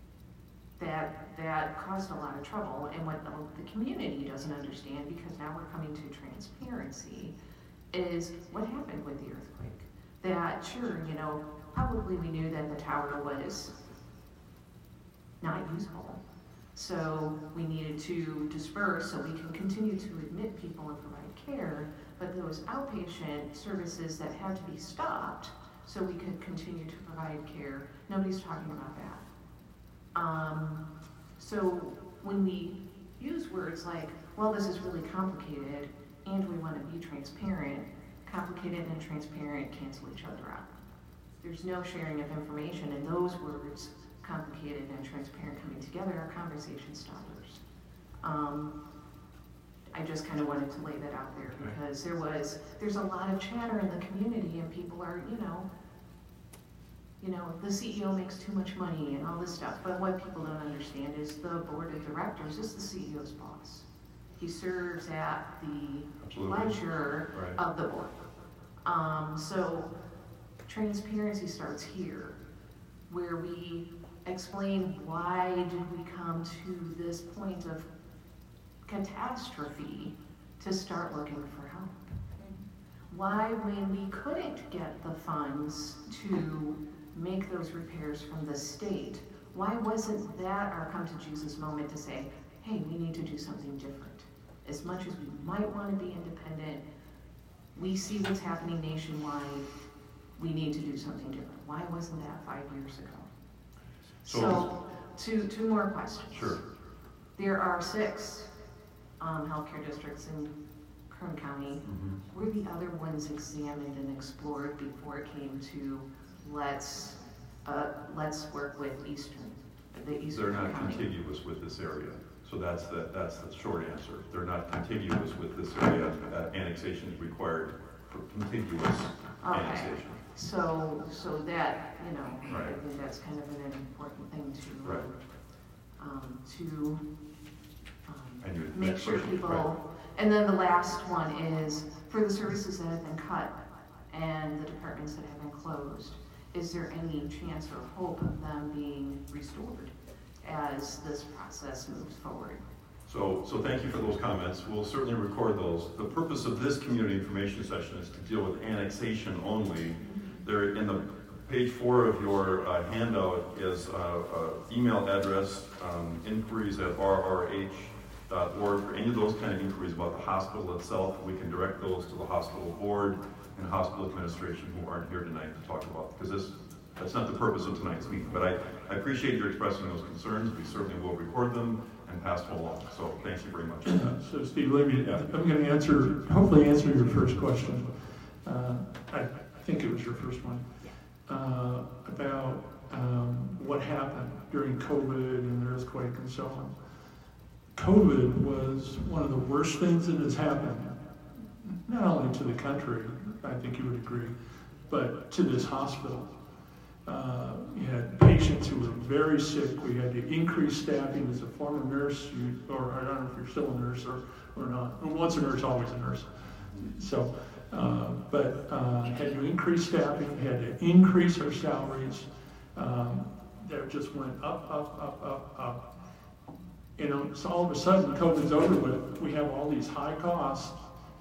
that, that caused a lot of trouble, and what the, the community doesn't understand, because now we're coming to transparency, is what happened with the earthquake. That, sure, you know, probably we knew that the tower was not usable, so we needed to disperse so we can continue to admit people and provide care, but those outpatient services that had to be stopped so we could continue to provide care, nobody's talking about that. Um, so when we use words like, well, this is really complicated and we want to be transparent, complicated and transparent cancel each other out. There's no sharing of information, and those words, complicated and transparent, coming together, are conversation starters. Um, I just kind of wanted to lay that out there, because there was, there's a lot of chatter in the community, and people are, you know, you know, the C E O makes too much money and all this stuff. But what people don't understand is the board of directors is the C E O's boss. He serves at the Absolutely. pleasure Right. of the board. Um, so transparency starts here, where we explain why did we come to this point of catastrophe to start looking for help. Why, when we couldn't get the funds to make those repairs from the state, why wasn't that our come to Jesus moment to say, hey, we need to do something different? As much as we might want to be independent, we see what's happening nationwide, we need to do something different. Why wasn't that five years ago? So, So, two, two more questions. Sure. There are six um, healthcare districts in Kern County. Mm-hmm. Were the other ones examined and explored before it came to let's uh, let's work with Eastern, the Eastern They're not County? contiguous with this area. So that's the, that's the short answer. They're not contiguous with this area. Uh, annexation is required for contiguous Okay. annexation. So, so that, you know, Right. I think that's kind of an important thing to, Right. um, to And your um, make next sure question, people, right. and then the last one is, for the services that have been cut and the departments that have been closed, is there any chance or hope of them being restored as this process moves forward? So, so thank you for those comments. We'll certainly record those. The purpose of this community information session is to deal with annexation only. There, in the page four of your uh, handout is uh, uh, email address, um, inquiries at r r h dot org. For any of those kind of inquiries about the hospital itself, we can direct those to the hospital board and hospital administration, who aren't here tonight to talk about, because this, that's not the purpose of tonight's meeting. But I, I appreciate your expressing those concerns. We certainly will record them and pass them along. So thank you very much for that. So Steve, let me, I'm going to answer, hopefully answer your first question. Uh, I, I think it was your first one, uh, about um, what happened during COVID and the earthquake and so on. COVID was one of the worst things that has happened, not only to the country, I think you would agree, but to this hospital. Uh, you had patients who were very sick. We had to increase staffing. As a former nurse, you, or I don't know if you're still a nurse or, or not. Once a nurse, always a nurse. So, uh, but uh, had to increase staffing, had to increase our salaries. Um, that just went up, up, up, up, up. And so all of a sudden, COVID's over with, we have all these high costs.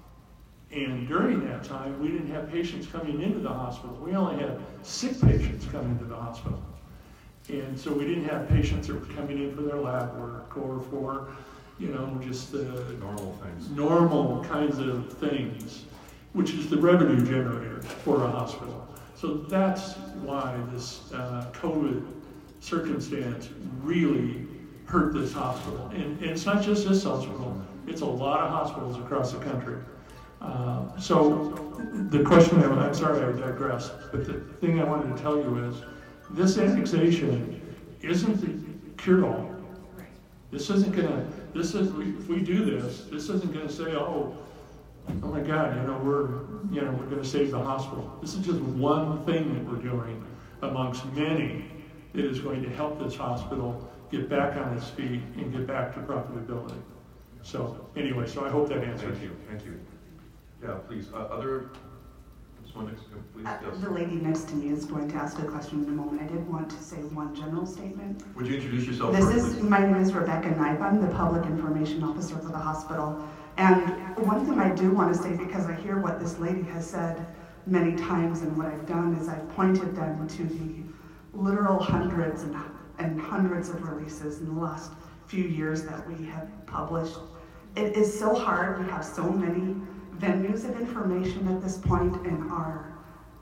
And during that time, we didn't have patients coming into the hospital. We only had sick patients coming into the hospital. And so we didn't have patients that were coming in for their lab work or for, you know, just the normal things, normal kinds of things, which is the revenue generator for a hospital. So that's why this uh, COVID circumstance really hurt this hospital. And, and it's not just this hospital, it's a lot of hospitals across the country. Uh, so the question, I, I'm sorry I digressed, but the thing I wanted to tell you is, this annexation isn't the cure-all. This isn't gonna, this is, if we do this, this isn't gonna say, oh, oh my God, you know, we're, you know, we're gonna save the hospital. This is just one thing that we're doing amongst many that is going to help this hospital get back on its feet and get back to profitability. So anyway, so I hope that answers. Thank you, thank you. Yeah, please, uh, other, this one next, please, Uh, yes. The lady next to me is going to ask a question in a moment. I did want to say one general statement. Would you introduce yourself This first, is, please? my name is Rebecca Knipe. I'm the Public Information Officer for the hospital. And one thing I do want to say, because I hear what this lady has said many times, and what I've done is I've pointed them to the literal hundreds and, and hundreds of releases in the last few years that we have published. It is so hard. We have so many venues of information at this point in our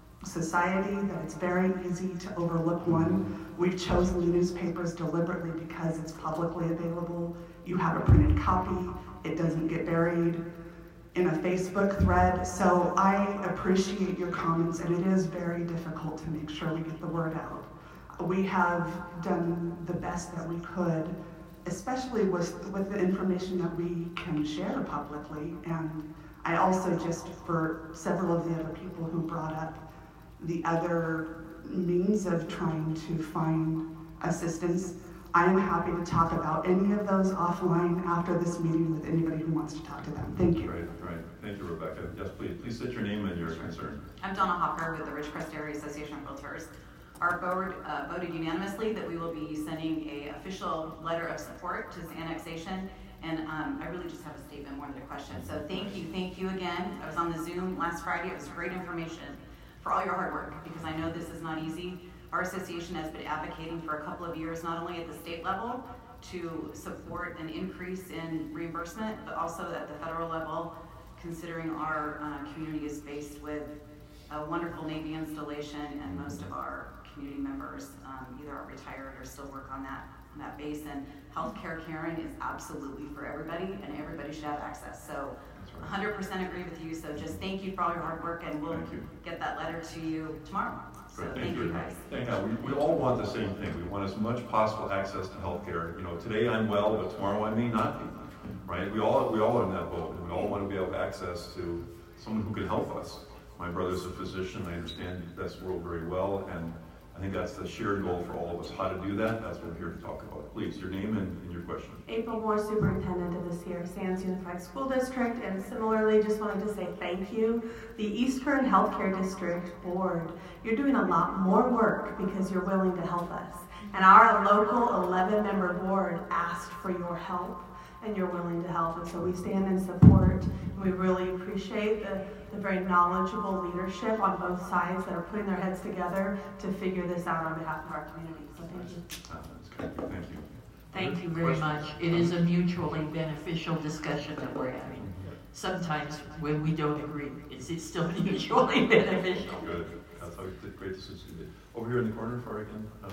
society that it's very easy to overlook one. We've chosen the newspapers deliberately because it's publicly available. You have a printed copy. It doesn't get buried in a Facebook thread. So I appreciate your comments, and it is very difficult to make sure we get the word out. We have done the best that we could, especially with, with the information that we can share publicly. And I also just, for several of the other people who brought up the other means of trying to find assistance, I am happy to talk about any of those offline after this meeting with anybody who wants to talk to them. Thank you. Right, right. Thank you, Rebecca. Yes, please. Please state your name and your concern. I'm Donna Hopper with the Ridgecrest Area Association of Realtors. Our board uh, voted unanimously that we will be sending a official letter of support to this annexation. And um, I really just have a statement more than a question. So thank you, thank you again. I was on the Zoom last Friday. It was great information for all your hard work, because I know this is not easy. Our association has been advocating for a couple of years, not only at the state level, to support an increase in reimbursement, but also at the federal level, considering our uh, community is faced with a wonderful Navy installation, and most of our community members um, either are retired or still work on that, on that base. And healthcare caring is absolutely for everybody, and everybody should have access. So one hundred percent agree with you. So just thank you for all your hard work, and we'll get that letter to you tomorrow. So Great, thank, thank you, you guys. Yeah, we, we all want the same thing. We want as much possible access to healthcare. You know, today I'm well, but tomorrow I may not be. Right? We all we all are in that boat, and we all want to be able to have access to someone who can help us. My brother's a physician. I understand this world very well, and I think that's the shared goal for all of us. How to do that? That's what we're here to talk about. Please, your name and, and your question. April Moore, Superintendent of the Sierra Sands Unified School District, and similarly, just wanted to say thank you. The East Kern Healthcare District Board, you're doing a lot more work because you're willing to help us. And our local eleven member board asked for your help, and you're willing to help. And so we stand in support. And we really appreciate the, the very knowledgeable leadership on both sides that are putting their heads together to figure this out on behalf of our community. So thank you. Uh, that's good. Thank you. Thank you very much. It is a mutually beneficial discussion that we're having. Sometimes when we don't agree, it's, it's still mutually beneficial. Good. That's how great to see you. Over here in the corner, before I can. Um,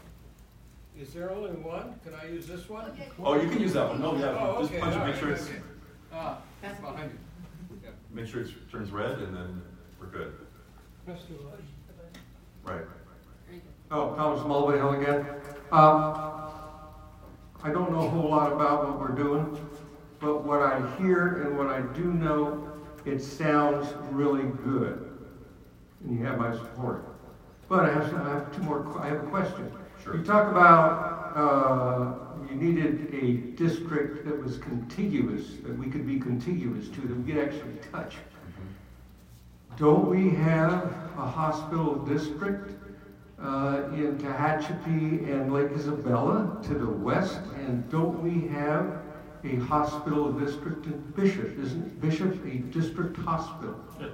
Is there only one? Can I use this one? Oh, you can use that one. No, yeah. Oh, Just okay. punch it. All Make right, sure it's. okay. Ah, that's behind you. Yeah. Make sure it turns red, and then we're good. Press the button. Right. Oh, Thomas Mulvihill again. Um, I don't know a whole lot about what we're doing, but what I hear and what I do know, it sounds really good, and you have my support. But I have, I have two more. I have a question. Sure. You talk about uh, you needed a district that was contiguous, that we could be contiguous to, that we could actually touch. Mm-hmm. Don't we have a hospital district uh, in Tehachapi and Lake Isabella to the west, and don't we have a hospital district in Bishop? Isn't Bishop a district hospital? Yes.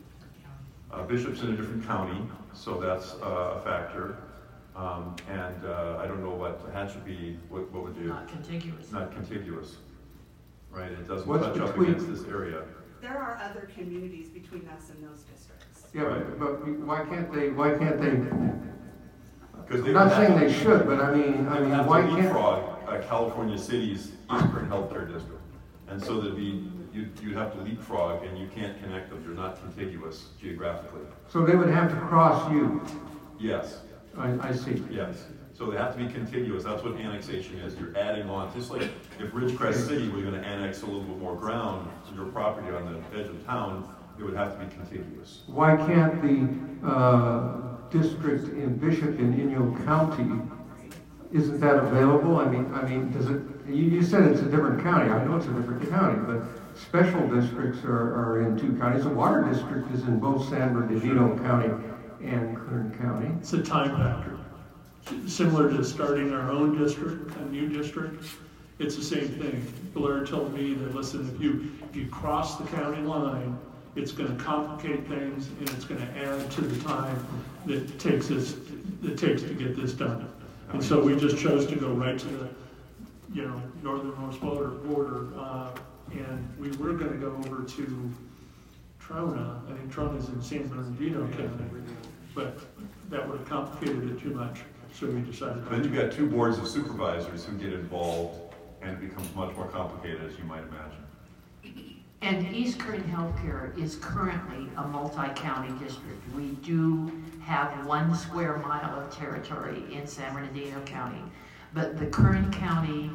Uh, Bishop's in a different county, so that's uh, a factor. Um, and uh, I don't know what Tehachapi, what, what would you? Not contiguous. Not contiguous. Right, it doesn't What's touch up between- against this area. There are other communities between us and those districts. Yeah, but, but why can't they, why can't they? Because I'm not saying they should, but I mean, I mean, why can't? leapfrog uh, California City's Eastern Healthcare District. And so there'd be, you'd, you'd have to leapfrog and you can't connect them, you're not contiguous geographically. So they would have to cross you. Yes. I, I see. Yes. So they have to be contiguous, that's what annexation is, you're adding on, just like if Ridgecrest City was gonna annex a little bit more ground to your property on the edge of town, it would have to be contiguous. Why can't the uh, district in Bishop in Inyo County, isn't that available? I mean, I mean, does it? You, you said it's a different county. I know it's a different county, but special districts are, are in two counties. The water district is in both San Bernardino County and Kern County. It's a time factor. Similar to starting our own district, a new district, it's the same thing. Blair told me that, listen, if you, if you cross the county line, it's going to complicate things and it's going to add to the time that takes us, that takes to get this done. And so we just chose to go right to the, you know, northernmost border, border uh, and we were going to go over to Trona. I think Trona is in San Bernardino County, but that would have complicated it too much. So we decided. Then you've got two boards of supervisors who get involved, and it becomes much more complicated, as you might imagine. And East Kern Healthcare is currently a multi-county district. We do have one square mile of territory in San Bernardino County, but the Kern County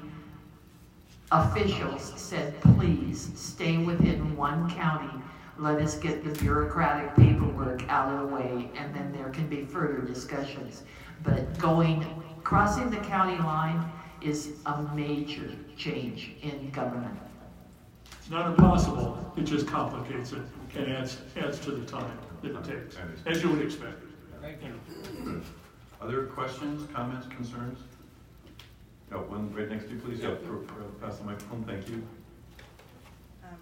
officials said, please stay within one county. Let us get the bureaucratic paperwork out of the way, and then there can be further discussions. But going, crossing the county line is a major change in government. It's not impossible, it just complicates it and adds, adds to the time that it takes, as you would expect. Thank you. Other questions, comments, concerns? No, one right next to you, please. Yeah, pass the microphone, thank you. Um,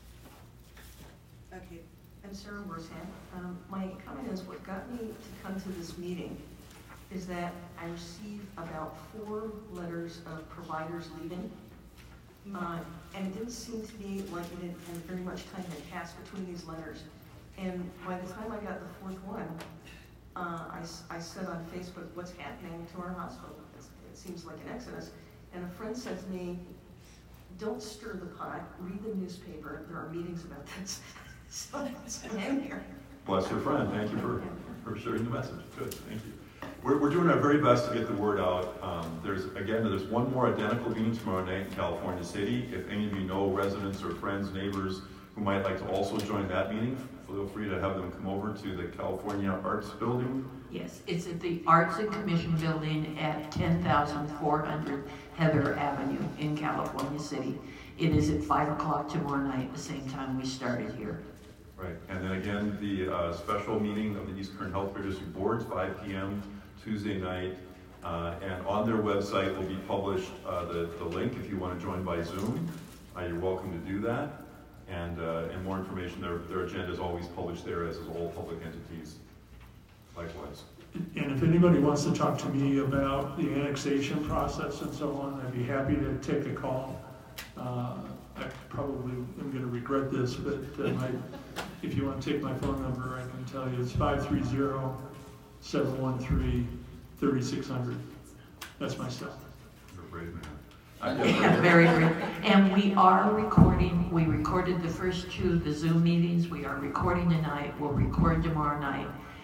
okay, I'm Sarah Worsham. Um, my comment is what got me to come to this meeting is that I received about four letters of providers leaving. Uh, and it didn't seem to me like it had, had very much time had passed between these letters. And by the time I got the fourth one, uh, I, I said on Facebook, what's happening to our hospital? It's, it seems like an exodus. And a friend said to me, don't stir the pot, read the newspaper, there are meetings about this. So that's why I'm here. Bless your friend, thank you for, for sharing the message. Good, thank you. We're, we're doing our very best to get the word out. Um, there's, again, there's one more identical meeting tomorrow night in California City. If any of you know residents or friends, neighbors who might like to also join that meeting, feel free to have them come over to the California Arts Building. Yes, it's at the Arts and Commission Building at ten thousand four hundred Heather Avenue in California City. It is at five o'clock tomorrow night, the same time we started here. Right, and then again, the uh, special meeting of the East Kern Healthcare District Boards, five p m Tuesday night, uh, and on their website will be published uh, the, the link if you want to join by Zoom. Uh, you're welcome to do that, and uh, and more information, their, their agenda is always published there, as is all public entities likewise. And if anybody wants to talk to me about the annexation process and so on, I'd be happy to take a call. Uh, I probably am going to regret this, but uh, my, if you want to take my phone number, I can tell you it's five three zero, seven one three, three six zero zero. That's my cell. You're a brave man. Yeah, very great. And we are recording, we recorded the first two, the Zoom meetings. We are recording tonight. We'll record tomorrow night.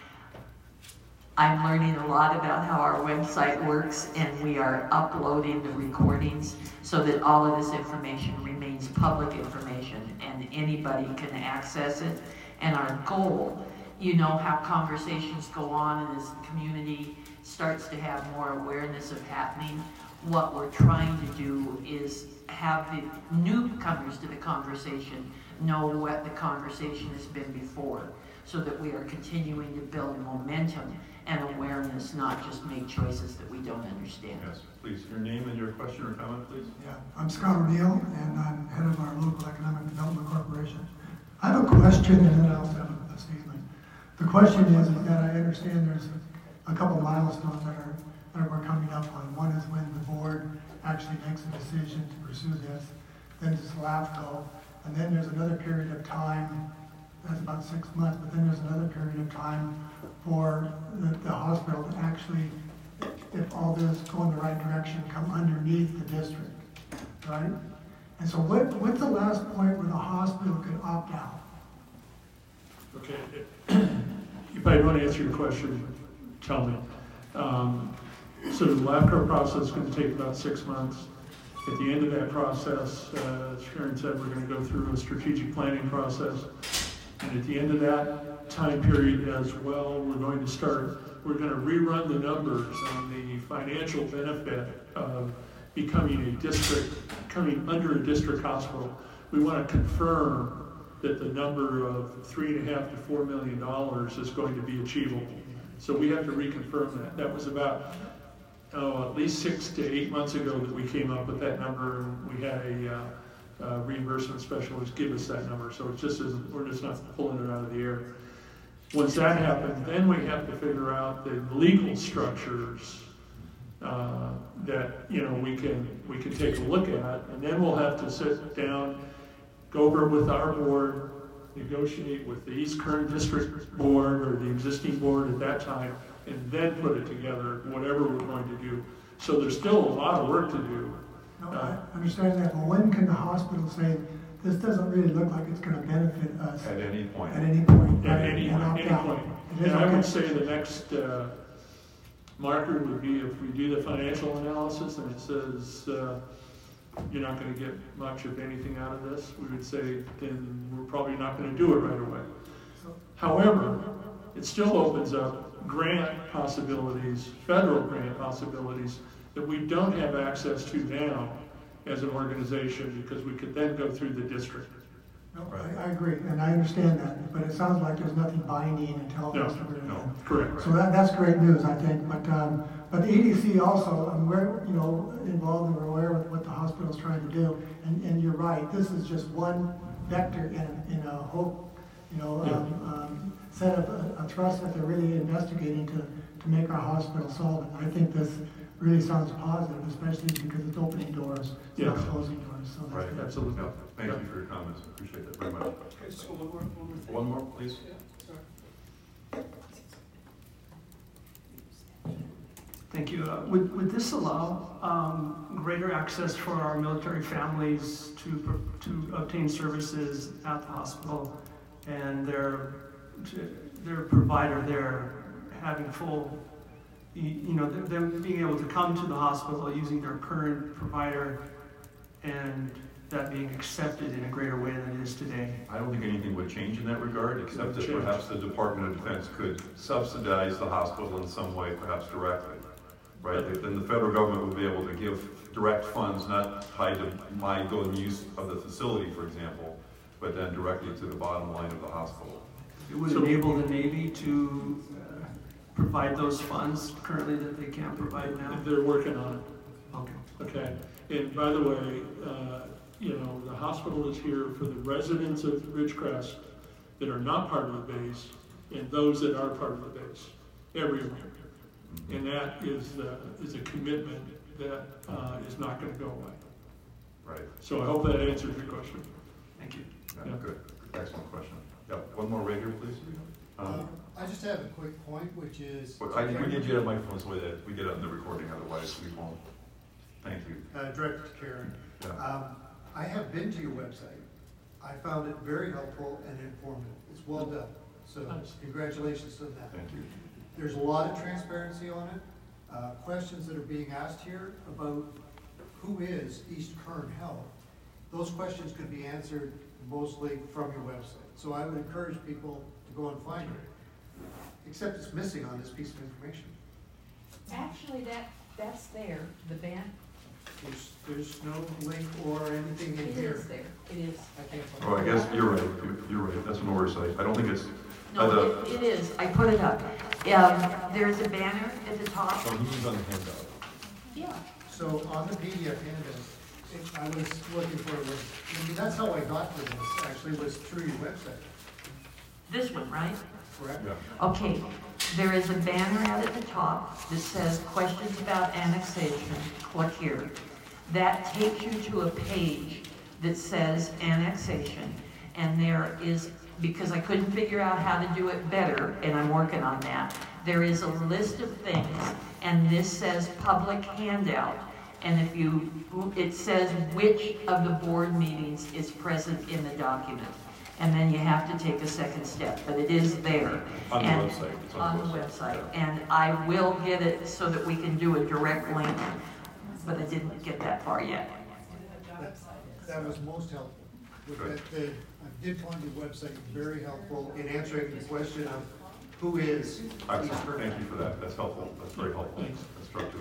I'm learning a lot about how our website works, and we are uploading the recordings so that all of this information remains public information and anybody can access it. And our goal, you know how conversations go on and as the community starts to have more awareness of happening, what we're trying to do is have the newcomers to the conversation know what the conversation has been before. so that we are continuing to build momentum and awareness, not just make choices that we don't understand. Yes, please, your name and your question or comment, please. Yeah, I'm Scott O'Neill, and I'm head of our local economic development corporation. I have a question, and then I also have a statement. The question is, is that I understand there's a, a couple milestones that are that we're coming up on. One is when the board actually makes a decision to pursue this. Then it's LAFCO, and then there's another period of time. That's about six months, but then there's another period of time for the, the hospital to actually, if all this go in the right direction, come underneath the district, right? And so what, what's the last point where the hospital could opt out? Okay, if I don't answer your question, tell me. Um, so the LAFCO process is going to take about six months. At the end of that process, uh, as Sharon said, we're going to go through a strategic planning process. And at the end of that time period as well, we're going to start, we're going to rerun the numbers on the financial benefit of becoming a district, coming under a district hospital. We want to confirm that the number of three and a half to four million dollars is going to be achievable. So we have to reconfirm that. That was about, oh, at least six to eight months ago that we came up with that number. We had a uh, Uh, reimbursement specialist give us that number, so it just isn't, we're just not pulling it out of the air. Once that happens, then we have to figure out the legal structures uh, that you know we can we can take a look at, and then we'll have to sit down, go over with our board, negotiate with the East Kern District Board or the existing board at that time, and then put it together, whatever we're going to do. So there's still a lot of work to do. No, I understand that, but when can the hospital say, this doesn't really look like it's going to benefit us? At any point. At any point. At right? any, And opt any out. point. It is And I okay. would say the next uh, marker would be if we do the financial analysis and it says uh, you're not going to get much, if anything, out of this, we would say then we're probably not going to do it right away. However, it still opens up grant possibilities, federal grant possibilities, that we don't have access to now as an organization, because we could then go through the district. No, I, I agree, and I understand that, but it sounds like there's nothing binding until No, us. no, correct. So that, that's great news, I think, but, um, but the E D C also, um, we're, you know, involved and we're aware of what the hospital's trying to do, and, and you're right, this is just one vector in, a- in a whole, you know, um, um, set of a, a thrust that they're really investigating to, to make our hospital solvent. I think this really sounds positive, especially because it's opening doors, it's not Yes. closing doors, so that's Right, good. absolutely. No, thank you for your comments. Appreciate that very much. Okay, just one more, one more thing. One more, please. Thank you. Uh, Would, would this allow um, greater access for our military families to, pr- to obtain services at the hospital and their, their provider there having full, you you know, them- them being able to come to the hospital using their current provider and that being accepted in a greater way than it is today? I don't think anything would change in that regard, except that Change. perhaps the Department of Defense could subsidize the hospital in some way, perhaps directly, right? Then the federal government would be able to give direct funds, not tied to my going use of the facility, for example, but then directly to the bottom line of the hospital. It would enable the Navy to uh, provide those funds currently that they can't provide now? They're working on it. Okay. Okay, and by the way, uh, you know, the hospital is here for the residents of Ridgecrest that are not part of the base and those that are part of the base, everyone. And that is, uh, is a commitment that uh, is not going to go away. Right. So I hope that answers your question. Thank you. Yeah, good. Excellent question. Yeah, one more right here, please. Um, I just have a quick point, which is. but I, we need you to have microphones so that we get it on the recording, otherwise we won't. Thank you. Uh, Director Karen. Yeah. Um, I have been to your website. I found it very helpful and informative. It's well done. So congratulations on that. Thank you. There's a lot of transparency on it. Uh, questions that are being asked here about who is East Kern Health, those questions could be answered mostly from your website. So I would encourage people to go and find it, except it's missing on this piece of information. Actually, that, that's there, the band. There's, there's no link or anything in It here. is there, it is. I can't find Oh, I it. guess you're right. You're right. That's an oversight. I don't think it's Uh, No, the- it, it is, I put it up. Um, there's a banner at the top. Oh, he's on the handout. Yeah. So on the P D F handout, it- I was looking for, was, I mean, that's how I got to this, actually, was through your website, This one, right? correct? Yeah. Okay, there is a banner out at the top that says questions about annexation, click here. That takes you to a page that says annexation, and there is, because I couldn't figure out how to do it better, and I'm working on that, there is a list of things, and this says public handout, and if you, it says which of the board meetings is present in the document. And then you have to take a second step, but it is there. On the And- website. It's On the website, and I will get it so that we can do a direct link, but I didn't get that far yet. That- That was most helpful. With Good. that, the, I did find your website very helpful in answering the question of who is each Excellent, person. thank you for that, that's helpful, that's very helpful, instructive.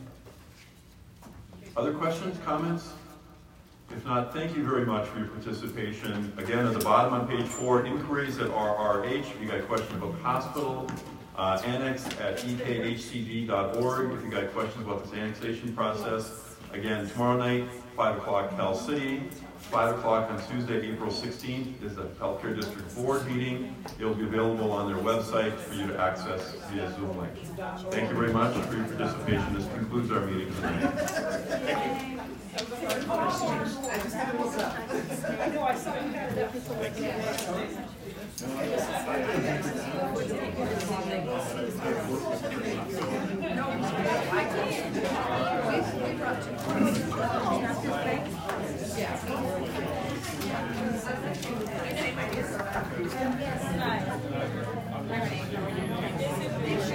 Other questions, comments? If not, thank you very much for your participation. Again, at the bottom on page four, inquiries at R R H, if you got questions about the hospital, uh, annex at E K H C D dot org, if you got questions about this annexation process. Again, tomorrow night, five o'clock, Cal City. five o'clock on Tuesday, April sixteenth, is the Healthcare District Board meeting. It'll be available on their website for you to access via Zoom link. Thank you very much for your participation. This concludes our meeting tonight. Yeah.